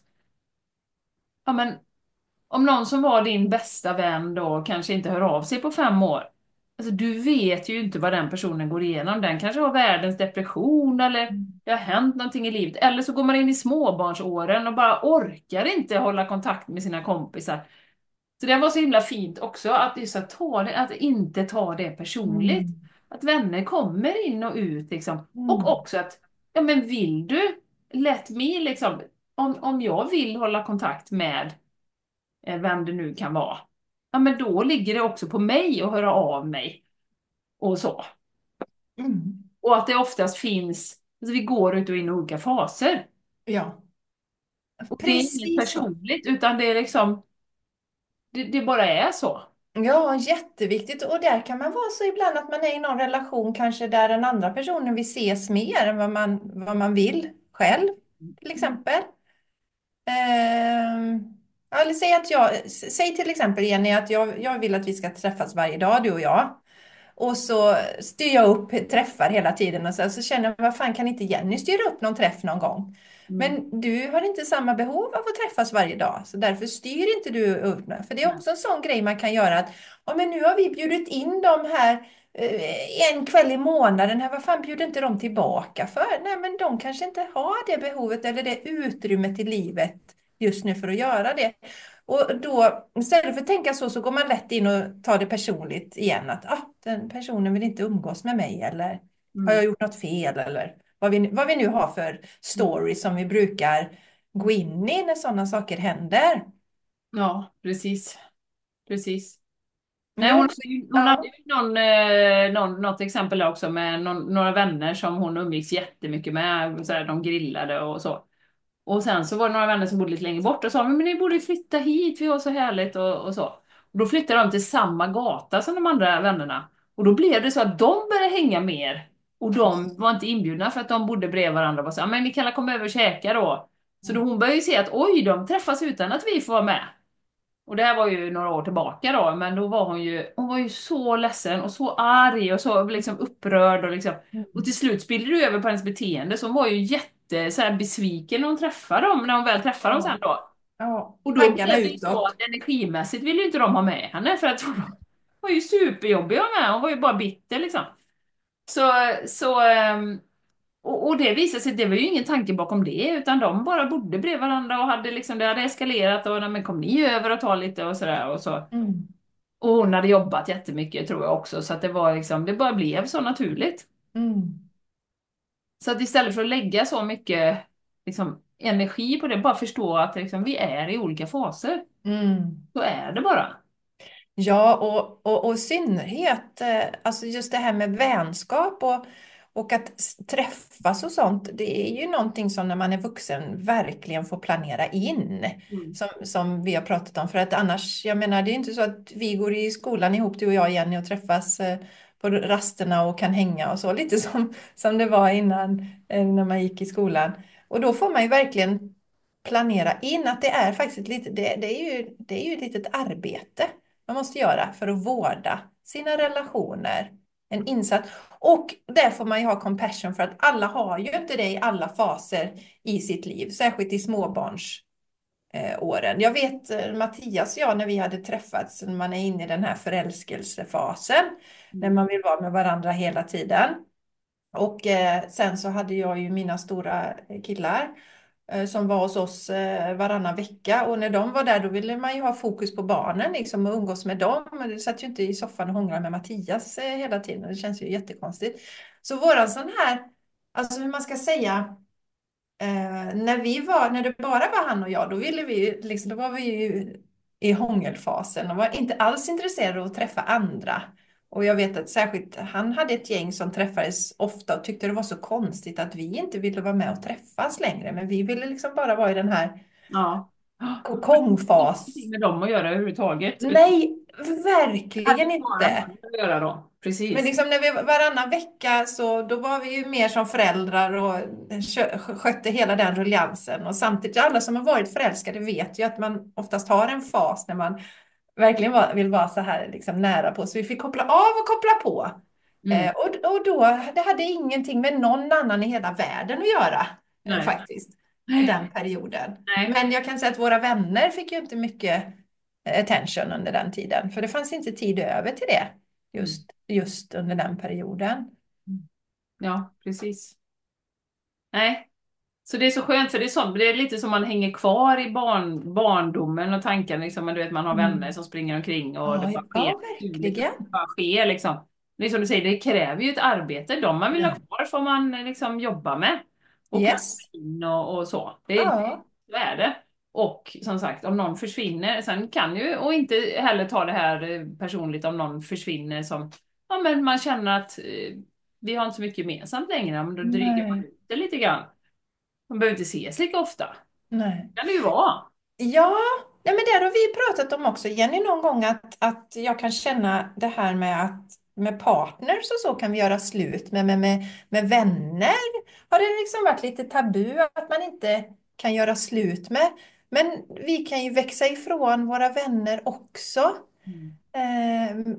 ja men, om någon som var din bästa vän då kanske inte hör av sig på fem år. Alltså du vet ju inte vad den personen går igenom. Den kanske har världens depression eller Mm. det har hänt någonting i livet. Eller så går man in i småbarnsåren och bara orkar inte hålla kontakt med sina kompisar. Så det var så himla fint också att, just att, ta det, att inte ta det personligt. Mm. Att vänner kommer in och ut liksom. Och Mm. också att, ja men vill du, let me liksom. Om, om jag vill hålla kontakt med eh, vem det nu kan vara. Ja men då ligger det också på mig att höra av mig. Och så. Mm. Och att det oftast finns, alltså vi går ut och in i olika faser. Ja, Och det är inget precis så. personligt utan det är liksom, det, det bara är så. Ja, jätteviktigt. Och där kan man vara så ibland att man är i någon relation kanske där den andra personen vill ses mer än vad man, vad man vill själv, till exempel. Ehm, ja, eller säg att jag, säg till exempel Jenny att jag, jag vill att vi ska träffas varje dag, du och jag. Och så styr jag upp träffar hela tiden och så, så känner jag, vad fan kan inte Jenny styra upp någon träff någon gång? Mm. Men du har inte samma behov av att träffas varje dag, så därför styr inte du upp. För det är Nej. också en sån grej man kan göra att, ja men nu har vi bjudit in dem här eh, en kväll i månaden, här, vad fan bjuder inte de tillbaka för? Nej men de kanske inte har det behovet eller det utrymmet i livet just nu för att göra det. Och då, istället för att tänka så, så går man lätt in och tar det personligt igen. Att ah, den personen vill inte umgås med mig eller har jag Mm. gjort något fel eller vad vi, vad vi nu har för Mm. stories som vi brukar gå in i när sådana saker händer. Ja, precis. Precis. Men Nej, jag har hon, också, hon hade ja, ju någon, eh, någon, något exempel där också med någon, några vänner som hon umgicks jättemycket med. Så här, de grillade och så. Och sen så var det några vänner som bodde lite längre bort och sa men ni borde flytta hit, vi har så härligt och, och så. Och då flyttade de till samma gata som de andra vännerna. Och då blev det så att de började hänga mer. Och de var inte inbjudna för att de bodde bredvid varandra och bara så, men ni kan alla komma över och käka då. Så då hon började ju se att oj, de träffas utan att vi får vara med. Och det här var ju några år tillbaka då, men då var hon ju, hon var ju så ledsen och så arg och så liksom upprörd och liksom. Och till slut spillde det över på hennes beteende, så hon var ju jätte så här, besviken när hon träffade dem, när hon väl träffade dem sen ja, då. ja, Och då taggarna blev det ju så utåt. att energimässigt ville ju inte de ha med henne, för att hon var ju superjobbig att ha med, hon var ju bara bitter liksom. Så, så, ehm, och, och det visade sig, det var ju ingen tanke bakom det, utan de bara bodde bredvid varandra och hade liksom, det hade eskalerat och "Nej, men kom ni över och ta lite och sådär och så. Mm, Och hon hade jobbat jättemycket tror jag också, så att det var liksom, det bara blev så naturligt. mm, Så att istället för att lägga så mycket liksom, energi på det, bara förstå att liksom, vi är i olika faser. mm. Så är det bara. Ja, och, och, och i synnerhet eh, alltså just det här med vänskap och, och att s- träffas och sånt. Det är ju någonting som när man är vuxen verkligen får planera in. Mm. Som, som vi har pratat om. För att annars, jag menar, det är inte så att vi går i skolan ihop, du och jag, Jenny, och träffas eh, på rasterna och kan hänga och så. Lite som, som det var innan eh, när man gick i skolan. Och då får man ju verkligen planera in att det är faktiskt ett litet, det, det är ju, det är ju ett litet arbete man måste göra för att vårda sina relationer. En insats. Och där får man ju ha compassion för att alla har ju inte det i alla faser i sitt liv, särskilt i småbarnsåren. Jag vet eh, Mattias och jag när vi hade träffats, när man är inne i den här förälskelsefasen, när Mm. man vill vara med varandra hela tiden. Och eh, sen så hade jag ju mina stora killar eh, som var hos oss eh, varannan vecka. Och när de var där då ville man ju ha fokus på barnen liksom, och umgås med dem. Men du satt ju inte i soffan och hånglade med Mattias eh, hela tiden. Det känns ju jättekonstigt. Så våran sån här, alltså hur man ska säga, Eh, när vi var, när det bara var han och jag, då ville vi, liksom, då var vi ju i hångelfasen och var inte alls intresserade av att träffa andra. Och jag vet att särskilt han hade ett gäng som träffades ofta och tyckte det var så konstigt att vi inte ville vara med och träffas längre. Men vi ville liksom bara vara i den här Ja. Det har kokongfas. ingenting med dem att göra överhuvudtaget. Nej, Det hade verkligen bara med inte. honom att göra då. Men Precis. liksom när vi varannan vecka så då var vi ju mer som föräldrar och kö- skötte hela den ruljansen. Och samtidigt, alla som har varit förälskade vet ju att man oftast har en fas när man verkligen var- vill vara så här liksom nära på. Så vi fick koppla av och koppla på. Eh, Mm. och, och då, det hade ingenting med någon annan i hela världen att göra eh, Nej. faktiskt, Nej. den perioden. Nej. Men jag kan säga att våra vänner fick ju inte mycket attention under den tiden. För det fanns inte tid över till det Mm. just, just under den perioden. Ja, precis. Nej. Så det är så skönt, för det är, så, det är lite som man hänger kvar i barn, barndomen och tankarna. Liksom, men du vet, man har vänner Mm. som springer omkring och det Ja, bara sker ja, naturligt. Och det verkligen. bara sker liksom. Det är som du säger, det kräver ju ett arbete. De man vill ha Ja. kvar får man eh, liksom jobba med. Och planera Yes. in och, och så. Det, det Ja. så är det. Och som sagt, om någon försvinner, sen kan ju, och inte heller ta det här eh, personligt om någon försvinner som, ja men man känner att eh, vi har inte så mycket gemensamt längre, men då drygar man Nej. ut det lite grann. Man behöver inte ses lika ofta. Nej. Det kan det ju vara. Ja, nej, men det har vi pratat om också, Jenny, någon gång att, att jag kan känna det här med att med partners och så kan vi göra slut, men med, med, med vänner har det liksom varit lite tabu att man inte kan göra slut med. Men vi kan ju växa ifrån våra vänner också. Mm. Eh,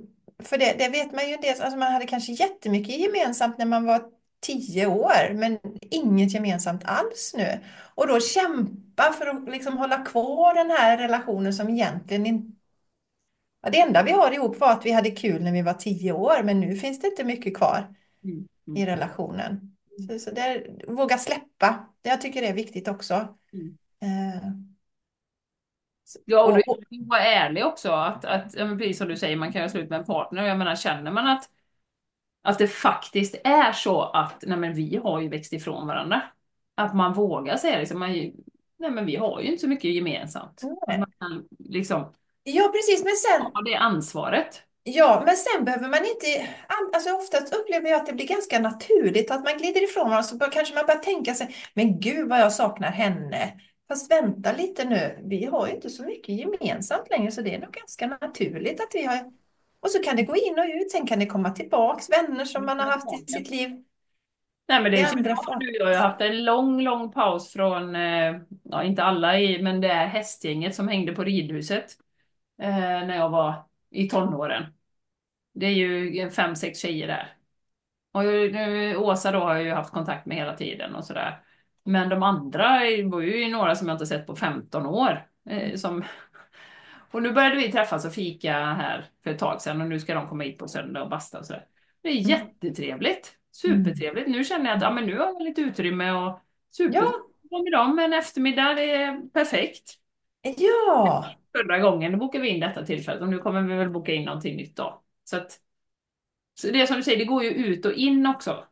för det, det vet man ju dels, alltså man hade kanske jättemycket gemensamt när man var tio år, men inget gemensamt alls nu. Och då kämpa för att liksom hålla kvar den här relationen som egentligen inte... Ja, det enda vi har ihop var att vi hade kul när vi var tio år, men nu finns det inte mycket kvar Mm. i Mm. relationen. Så, så där, våga släppa, det jag tycker det är viktigt också. Mm. Eh, Ja, och då och, är och, det ju att vara ärlig också, att, att ja, men precis som du säger, man kan göra slut med en partner. Jag menar, känner man att, att det faktiskt är så att nej, men vi har ju växt ifrån varandra. Att man vågar säga liksom, man, ju- nej men vi har ju inte så mycket gemensamt. Att man kan liksom ja, precis, men sen, ta det ansvaret. ja, men sen behöver man inte, alltså oftast upplever jag att det blir ganska naturligt att man glider ifrån varandra, så bör, kanske man börjar tänka sig, men gud vad jag saknar henne. Fast vänta lite nu, vi har ju inte så mycket gemensamt längre, så det är nog ganska naturligt att vi har, och så kan det gå in och ut, sen kan det komma tillbaks vänner som man har haft i sitt liv Nej men i det känner andra jag former. nu. Jag har ju haft en lång, lång paus från, eh, ja inte alla i, men det är hästgänget som hängde på ridhuset eh, när jag var i tonåren. Det är ju fem, sex tjejer där. Och nu, Åsa då har jag ju haft kontakt med hela tiden och sådär. Men de andra var ju några som jag inte sett på femton år. Eh, som... Och nu började vi träffas och fika här för ett tag sedan och nu ska de komma hit på söndag och basta och sådär. Det är Mm. jättetrevligt. Mm. Supertrevligt. Nu känner jag att ja, men nu har jag lite utrymme och Ja, super med dem en eftermiddag. Det är perfekt. ja, Förra gången då bokade vi in detta tillfället och nu kommer vi väl boka in någonting nytt då. Så att, så det är som du säger, det går ju ut och in också.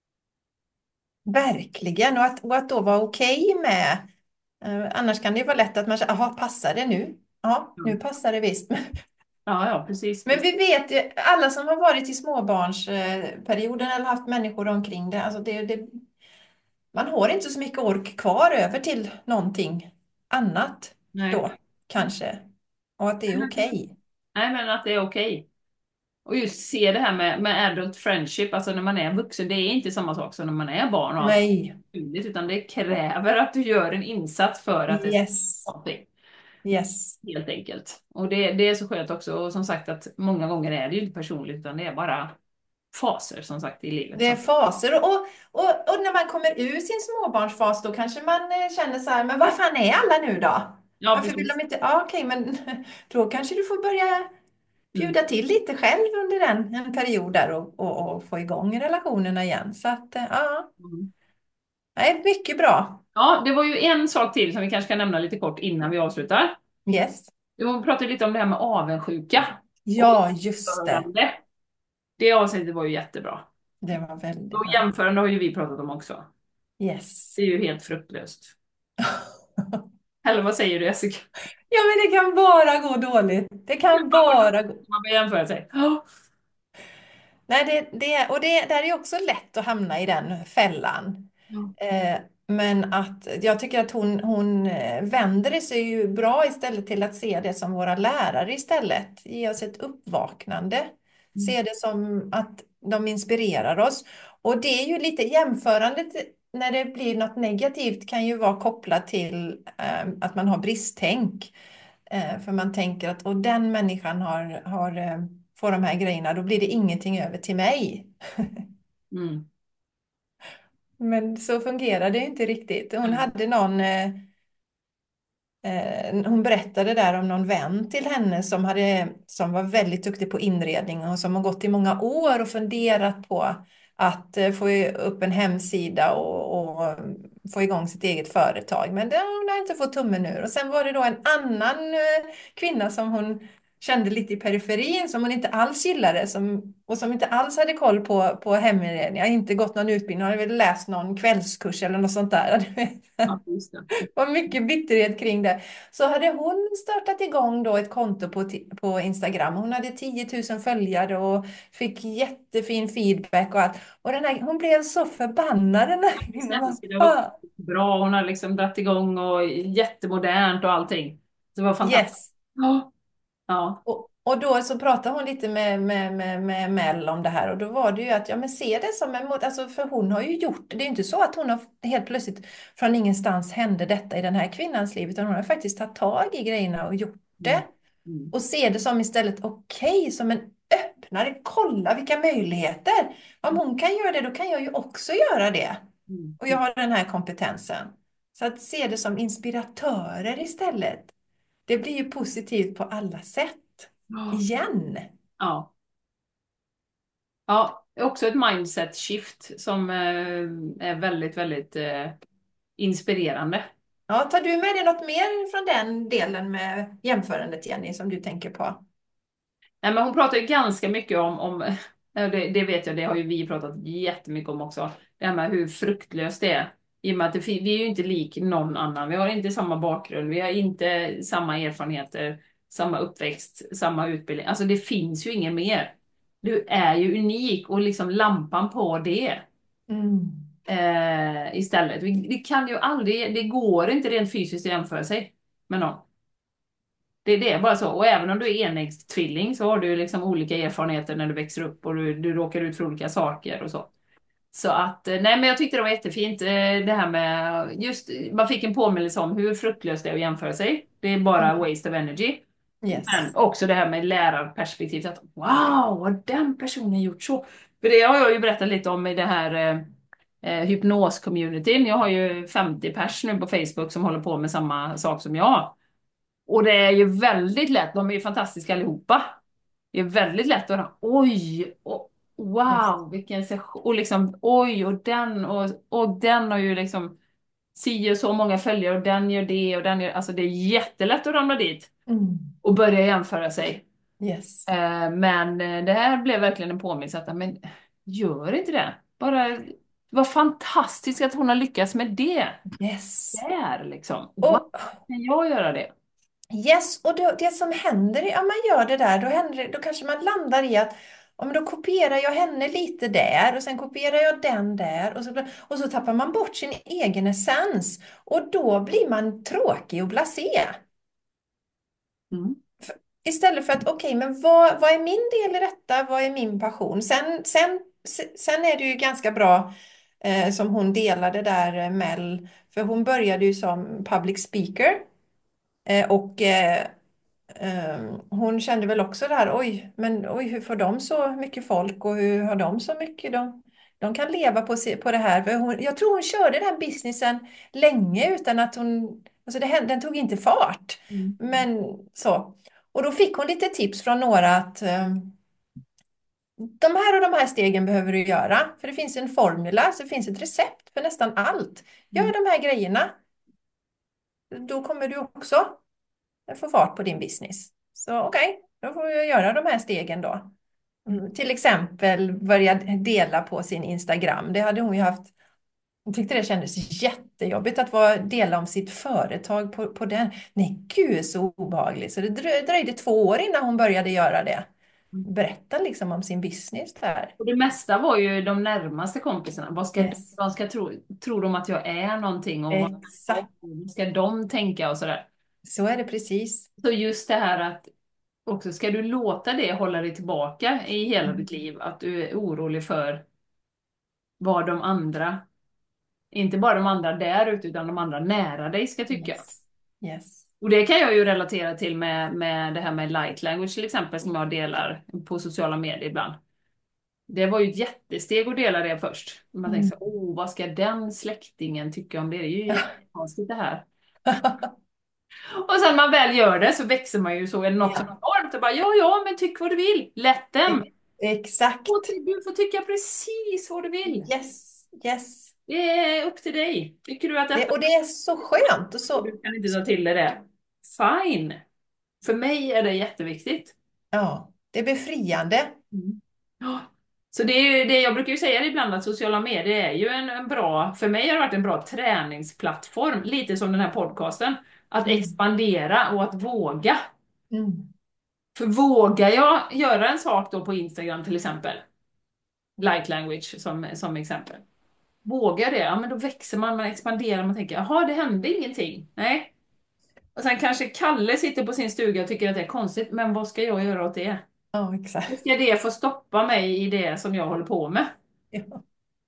verkligen. Och att, och att då vara okej med, eh, annars kan det ju vara lätt att man säger, jaha, passar det nu? Ja, Ja, nu passar det visst. ja, ja precis. Men precis. vi vet ju, alla som har varit i småbarnsperioden eller haft människor omkring det, alltså det, det, man har inte så mycket ork kvar över till någonting annat Nej. då, kanske. Och att det är okej. Nej, men att det är okej. Och just se det här med, med adult friendship, alltså när man är vuxen, det är inte samma sak som när man är barn och allt Nej, möjligt, utan det kräver att du gör en insats för att det ska yes, vara någonting. yes. Helt enkelt. Och det, det är så skönt också, och som sagt att många gånger är det ju inte personligt, utan det är bara faser som sagt i livet. Det är Som... faser och, och, och när man kommer ur sin småbarnsfas då kanske man eh, känner så här, men vad fan är alla nu då? Ja, Varför vill precis. de inte? Ja, okej, men då kanske du får börja Mm. bjuda till lite själv under den, en period där och, och, och få igång relationerna igen. Så att, eh, ja, Mm. nej, mycket bra. Ja, det var ju en sak till som vi kanske kan nämna lite kort innan vi avslutar. Yes. Vi pratade lite om det här med avundsjuka och Ja, just det. jämförande. Det avsnittet var ju jättebra. Det var väldigt Och bra. jämförande har ju vi pratat om också. Yes. Det är ju helt fruktlöst. Eller vad säger du, Jessica? Ja, men det kan bara gå dåligt. Det kan bara gå. Man börjar jämföra sig. Ja. Nej, det, det, och det där är också lätt att hamna i den fällan. Eh, men att jag tycker att hon, hon eh, vänder det sig ju bra istället till att se det som våra lärare istället. Ge oss ett uppvaknande. Mm. Se det som att de inspirerar oss. Och det är ju lite jämförandet när det blir något negativt kan ju vara kopplat till eh, att man har bristtänk. Eh, för man tänker att och den människan har, har, eh, får de här grejerna, då blir det ingenting över till mig. Mm. Men så fungerar det inte riktigt. Hon Mm. hade någon, eh, eh, hon berättade där om någon vän till henne som, hade, som var väldigt duktig på inredning och som har gått i många år och funderat på att eh, få upp en hemsida och, och få igång sitt eget företag. Men det, hon har inte fått tummen ur. Och sen var det då en annan eh, kvinna som hon kände lite i periferin som hon inte alls gillade som, och som inte alls hade koll på, på heminredning. Jag har inte gått någon utbildning, hade väl läst någon kvällskurs eller något sånt där. Ja, just det. Det var mycket bitterhet kring det. Så hade hon startat igång då ett konto på, ti- på Instagram. Hon hade tio tusen följare och fick jättefin feedback och allt. Och den här, hon blev så förbannad den här kvinnan. Vad Hemsidan var fan? bra, hon har liksom dragit igång och jättemodernt och allting. Det var fantastiskt. Yes. Ja. Ja. Och, och då så pratade hon lite med, med, med, med Mel om det här och då var det ju att, ja men se det som en mot, alltså för hon har ju gjort, det är ju inte så att hon har helt plötsligt från ingenstans hände detta i den här kvinnans liv, utan hon har faktiskt tagit tag i grejerna och gjort det. Mm. Mm. Och se det som istället okej, som en öppnare. Kolla vilka möjligheter. Om hon kan göra det, då kan jag ju också göra det. Mm. Och jag har den här kompetensen. Så att se det som inspiratörer istället. Det blir ju positivt på alla sätt. Ja. Igen. Ja. Ja, också ett mindset shift som eh, är väldigt, väldigt eh, inspirerande. Ja, tar du med dig något mer från den delen med jämförandet, Jenny, som du tänker på? Nej, men hon pratar ju ganska mycket om, om eh, det, det vet jag, det har ju vi pratat jättemycket om också, det här med hur fruktlöst det är. I och med att det, fin- vi är ju inte lik någon annan, vi har inte samma bakgrund, vi har inte samma erfarenheter, samma uppväxt, samma utbildning. Alltså det finns ju inget mer. Du är ju unik och liksom lampan på det. Mm. eh, istället. Vi, det kan ju aldrig, det går inte rent fysiskt att jämföra sig med någon. Det, det är bara så. Och även om du är enäggstvilling så har du liksom olika erfarenheter när du växer upp och du, du råkar ut för olika saker och så. Så att, eh, nej men jag tyckte det var jättefint eh, det här med just, man fick en påminnelse om hur fruktlöst det är att jämföra sig. Det är bara Mm. waste of energy. Men Yes. också det här med lärarperspektivet, att wow, har den personen gjort så? För det har jag ju berättat lite om i det här eh, eh, hypnos-communityn. Jag har ju femtio pers nu på Facebook som håller på med samma sak som jag. Och det är ju väldigt lätt, de är ju fantastiska allihopa. Det är väldigt lätt att höra, oj, och, Yes. wow, vilken session, och liksom, oj, och den, och, och den har ju liksom si och så många följare, och den gör det, och den gör, alltså det är jättelätt att ramla dit Mm. och börja jämföra sig. Yes. Eh, Men eh, det här blev verkligen en påminnelse att, men gör inte det. Bara, vad fantastiskt att hon har lyckats med det. Yes. Där liksom. Wow, Och kan jag göra det? yes, och det, det som händer, ja man gör det där, då, händer, då kanske man landar i att ja, men då kopierar jag henne lite där och sen kopierar jag den där och så, och så tappar man bort sin egen essens och då blir man tråkig och blasé. Mm. För, istället för att okej, men vad, vad är min del i detta? Vad är min passion? Sen, sen, sen är det ju ganska bra eh, som hon delade där, eh, Mel, för hon började ju som public speaker. Eh, och eh, eh, hon kände väl också det här, oj, men oj, hur får de så mycket folk och hur har de så mycket? De, de kan leva på, se- på det här. För hon, jag tror hon körde den businessen länge utan att hon, alltså det, hände- den tog inte fart. Mm. Men så. Och då fick hon lite tips från några att eh, de här och de här stegen behöver du göra. För det finns en formula, så det finns ett recept för nästan allt. Mm. Gör de här grejerna, då kommer du också få fart på din business. Så okej, okay, då får jag göra de här stegen då. Mm, till exempel börja dela på sin Instagram. Det hade hon ju haft. Hon tyckte det kändes jättejobbigt att vara, dela om sitt företag på, på den. Nej, gud så obehagligt. Så det drö- dröjde två år innan hon började göra det. Berätta liksom om sin business där. Och det mesta var ju de närmaste kompisarna. Vad ska, Yes. vad ska tro, tror de att jag är någonting, och vad, Exakt. vad ska de tänka och sådär. Så är det precis. Så just det här att också, ska du låta det hålla dig tillbaka i hela ditt Mm. liv? Att du är orolig för vad de andra, inte bara de andra där ute, utan de andra nära dig ska tycka. Yes. Yes. Och det kan jag ju relatera till med, med det här med light language till exempel, som jag delar på sociala medier ibland. Det var ju ett jättesteg att dela det först. Man tänkte Mm. så, oh, vad ska den släktingen tycka om det? Det är ju jättekonstigt det här. Och sen när man väl gör det så växer man ju så. Är det något som är Ja. varmt och bara, ja, ja, men tyck vad du vill. Let them. E- Exakt. Och du får tycka precis vad du vill. Yes. Yes. Det är upp till dig. Tycker du att Det, detta, och det är så skönt och och så, du kan inte ta till dig det, fine. För mig är det jätteviktigt. ja, det är befriande. Mm. Ja. Så det är ju det jag brukar ju säga ibland, att sociala medier är ju en, en bra, för mig har det varit en bra träningsplattform, lite som den här podcasten. Att Mm. expandera och att våga. Mm. För vågar jag göra en sak då på Instagram till exempel, light language som, som exempel. Vågar det, ja men då växer man, man expanderar, man tänker, jaha det hände ingenting. Nej. Och sen kanske Kalle sitter på sin stuga och tycker att det är konstigt, men vad ska jag göra åt det? Ja, Hur exakt. ska det få stoppa mig i det som jag håller på med? Ja.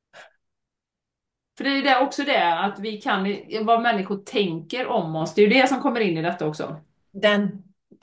För det är det också det, att vi kan, vad människor tänker om oss, det är ju det som kommer in i detta också. Den,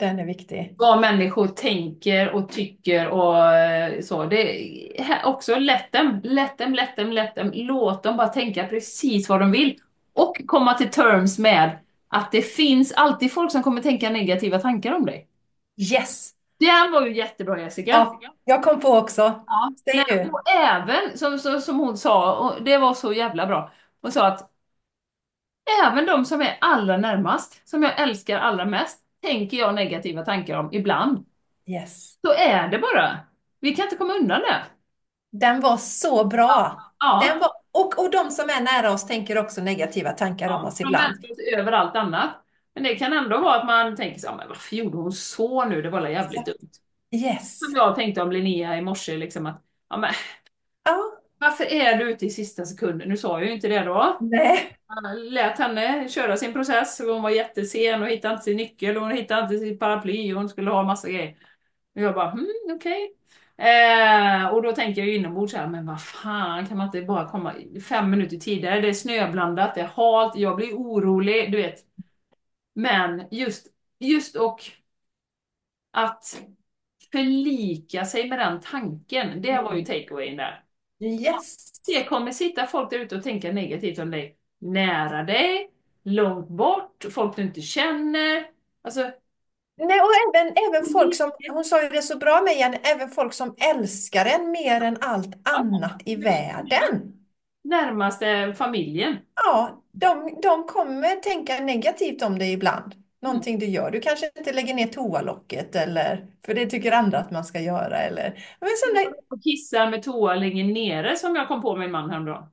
Den är viktig. Vad människor tänker och tycker och eh, så. Det är här också let them, let them, let them, let them. Låt dem bara tänka precis vad de vill. Och komma till terms med att det finns alltid folk som kommer tänka negativa tankar om dig. Yes! Det här var ju jättebra, Jessica. Ja, jag kom på också. Ja. Säg Nej, du. och även, som, som, som hon sa, och det var så jävla bra. Hon sa att även de som är allra närmast, som jag älskar allra mest, tänker jag negativa tankar om ibland. Yes. Så är det bara. Vi kan inte komma undan det. Den var så bra. Den Ja, var, och, och de som är nära oss tänker också negativa tankar om ja. oss De ibland. älskar oss över allt annat. Men det kan ändå vara att man tänker så, ja, men varför gjorde hon så nu? Det var väl jävligt dumt. Yes. Som jag tänkte om Linnea i morse, liksom att, ja, men, Ja, varför är du ute i sista sekunden? Nu sa jag ju inte det då. nej. Han lät henne köra sin process. Hon var jättesen och hittade inte sin nyckel och hon hittade inte sitt paraply och hon skulle ha massa grejer. Och jag bara, hmm, okej. Eh, och då tänker jag ju inombords så här, men vad fan, kan man inte bara komma fem minuter tidigare? Det är snöblandat, det är halt, jag blir orolig, du vet. Men just, just och att förlika sig med den tanken, det var ju takeawayen där. Yes. Det kommer sitta folk där ute och tänka negativt om dig. Nära dig, långt bort, folk du inte känner. Alltså, Nej, och även, även folk som, hon sa ju det så bra med igen, även folk som älskar en mer än allt annat i världen. närmaste familjen. Ja, de, de kommer tänka negativt om dig ibland. Mm. Någonting du gör. Du kanske inte lägger ner toalocket eller, för det tycker andra att man ska göra. Eller, men sådana, Och kissar med toalängen nere som jag kom på min man häromdagen.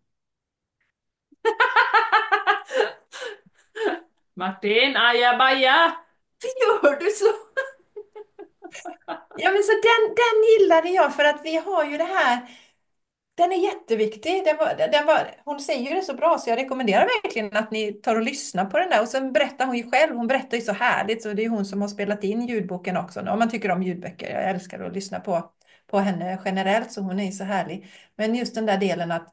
Martin, ajabaja! Varför gör du så? ja, men så den, den gillade jag för att vi har ju det här. Den är jätteviktig. Den var, den var, hon säger ju det så bra så jag rekommenderar verkligen att ni tar och lyssnar på den där. Och sen berättar hon ju själv. Hon berättar ju så härligt. Så det är hon som har spelat in ljudboken också. Om man tycker om ljudböcker. Jag älskar att lyssna på, på henne generellt. Så hon är ju så härlig. Men just den där delen att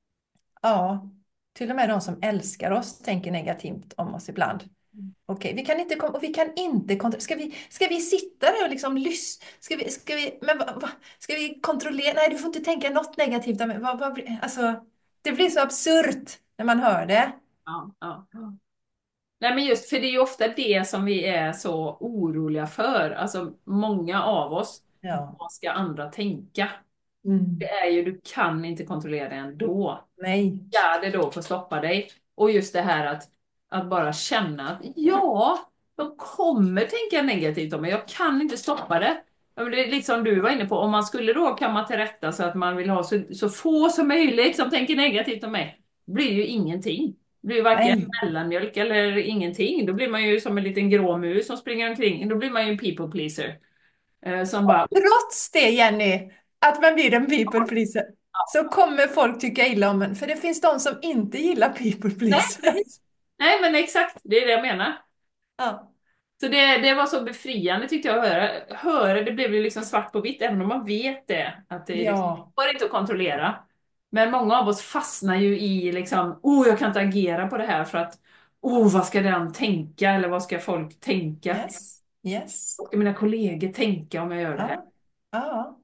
ja, till och med de som älskar oss tänker negativt om oss ibland. Okej, vi kan inte kom- och vi kan inte kontrollera. Ska vi, ska vi sitta där och liksom lyssna? Ska vi, ska vi, men va, va, ska vi kontrollera? Nej, du får inte tänka något negativt. om- Vad, vad, blir- alltså, det blir så absurt när man hör det. Ja, ja. Ja. Nej men just för det är ju ofta det som vi är så oroliga för. Alltså många av oss, Ja. vad ska andra tänka? Det Mm. är ju, du kan inte kontrollera det ändå. Nej. Ska det då få stoppa dig? Och just det här att, att bara känna att ja, de kommer tänka negativt om mig. Jag kan inte stoppa det. Ja, men det är lite som du var inne på, om man skulle då komma till rätta så att man vill ha så, så få som möjligt som tänker negativt om mig, blir ju ingenting. Det blir ju varken Nej. mellanmjölk eller ingenting. Då blir man ju som en liten grå mus som springer omkring. Då blir man ju en people pleaser. Eh, som bara, Trots det, Jenny, att man blir en people pleaser, så kommer folk tycka illa om en. För det finns de som inte gillar people nej, pleasers. nej men exakt, det är det jag menar. Ja. Så det, det var så befriande tyckte jag att höra. Höra, det blev ju liksom svart på vitt, även om man vet det. Att det liksom, Ja. går inte att kontrollera. Men många av oss fastnar ju i liksom, oh jag kan inte agera på det här för att, oh vad ska den tänka? Eller vad ska folk tänka? Yes. Yes. Vad ska mina kollegor tänka om jag gör det här? Ja. Ja.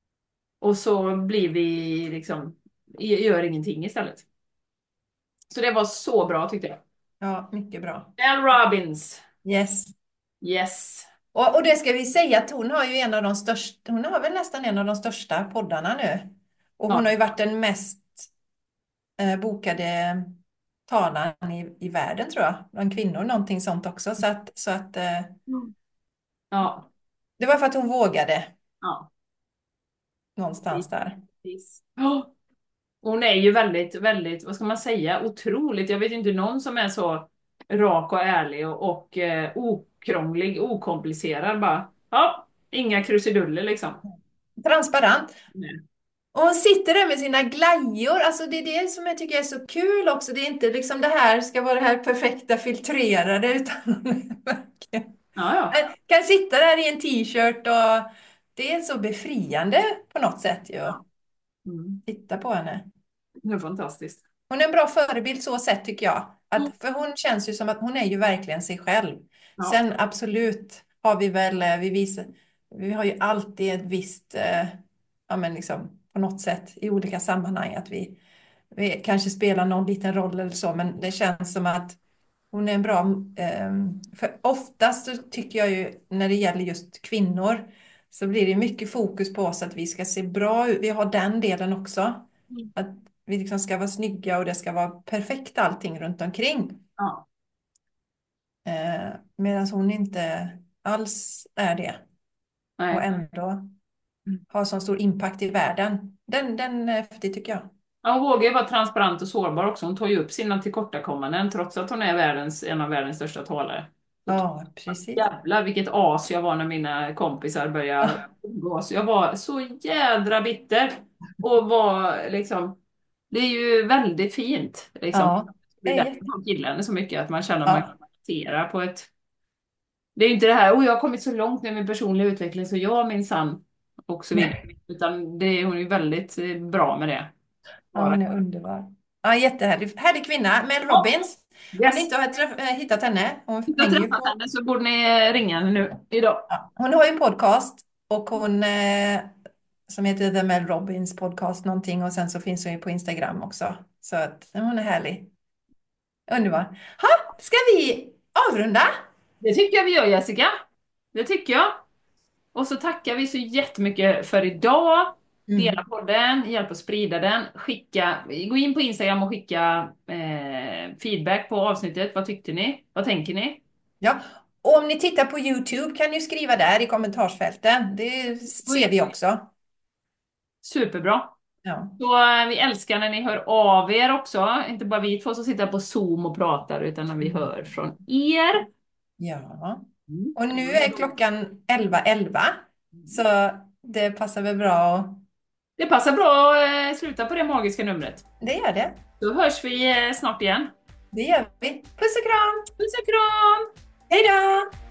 Och så blir vi liksom, gör ingenting istället. Så det var så bra tyckte jag. Ja, mycket bra. Mel Robbins. Yes. Yes. Och, och det ska vi säga att hon har ju en av de största, hon har väl nästan en av de största poddarna nu. Och hon har ju Ja. varit den mest eh, bokade talaren i, i världen tror jag. Bland kvinnor, någonting sånt också. Så att, så att eh, Ja. det var för att hon vågade Ja. någonstans där. Precis. Ja. Hon är ju väldigt, väldigt, vad ska man säga, otroligt. Jag vet inte någon som är så rak och ärlig och, och eh, okrånglig, okomplicerad bara. Ja, inga krusiduller liksom. Transparent. Nej. Och hon sitter där med sina glajjor. Alltså det är det som jag tycker är så kul också. Det är inte liksom det här ska vara det här perfekta filtrerade utan verkligen Ja, ja. jag kan sitta där i en t-shirt och det är så befriande på något sätt ju. Mm. Titta på henne. Det är fantastiskt. Hon är en bra förebild så sett tycker jag. Mm. Att, för hon känns ju som att hon är ju verkligen sig själv. Ja. Sen absolut har vi väl, eh, vi visar, vi har ju alltid ett visst, eh, ja men liksom på något sätt i olika sammanhang att vi, vi kanske spelar någon liten roll eller så, men det känns som att hon är en bra, eh, för oftast så tycker jag ju när det gäller just kvinnor så blir det mycket fokus på oss att vi ska se bra ut. Vi har den delen också. Mm. Att vi liksom ska vara snygga och det ska vara perfekt allting runt omkring. Ja. Eh, medan hon inte alls är det. Och Nej. ändå har sån stor impact i världen. Den, den är häftig tycker jag. Ja, hon vågar ju vara transparent och sårbar också. Hon tar ju upp sina tillkortakommanden trots att hon är världens, en av världens största talare. Så t- Ja, precis. jävlar vilket as jag var när mina kompisar började umgås. Jag var så jädra bitter. Och var liksom, det är ju väldigt fint liksom. Ja, Det det är är därför jätte... jag gillar henne så mycket, att man känner att man kan Ja, relatera på ett... Det är ju inte det här, oh jag har kommit så långt med min personliga utveckling så jag minsann och så vidare. nej. Utan det, är- hon är ju väldigt eh, bra med det. Ja, Bara. hon är underbar. Ja, jättehärlig. Härlig kvinna. Mel Ja, Robbins. Om ni yes. inte har träff- äh, hittat henne, hon Inte har hänger ju träffat på... henne så borde ni ringa henne nu idag. Ja, hon har ju en podcast och hon eh, som heter The Mel Robbins podcast någonting och sen så finns hon ju på Instagram också. Så att ja, hon är härlig. Underbar. Ha, ska vi avrunda? Det tycker jag vi gör Jessica. Det tycker jag. Och så tackar vi så jättemycket för idag. Dela Mm. podden, hjälp att sprida den. Skicka, gå in på Instagram och skicka eh, feedback på avsnittet. Vad tyckte ni? Vad tänker ni? Ja, och om ni tittar på YouTube kan ni skriva där i kommentarsfälten. Det ser vi också. Superbra. Ja. Så eh, vi älskar när ni hör av er också. Inte bara vi två som sitter på Zoom och pratar, utan när vi hör från er. Ja. Mm. Och nu är klockan elva elva. Så det passar väl bra. att- Det passar bra att eh, sluta på det magiska numret. Det gör det. Då hörs vi eh, snart igen. Det gör vi. Puss och kram! Puss och kram! Hej då!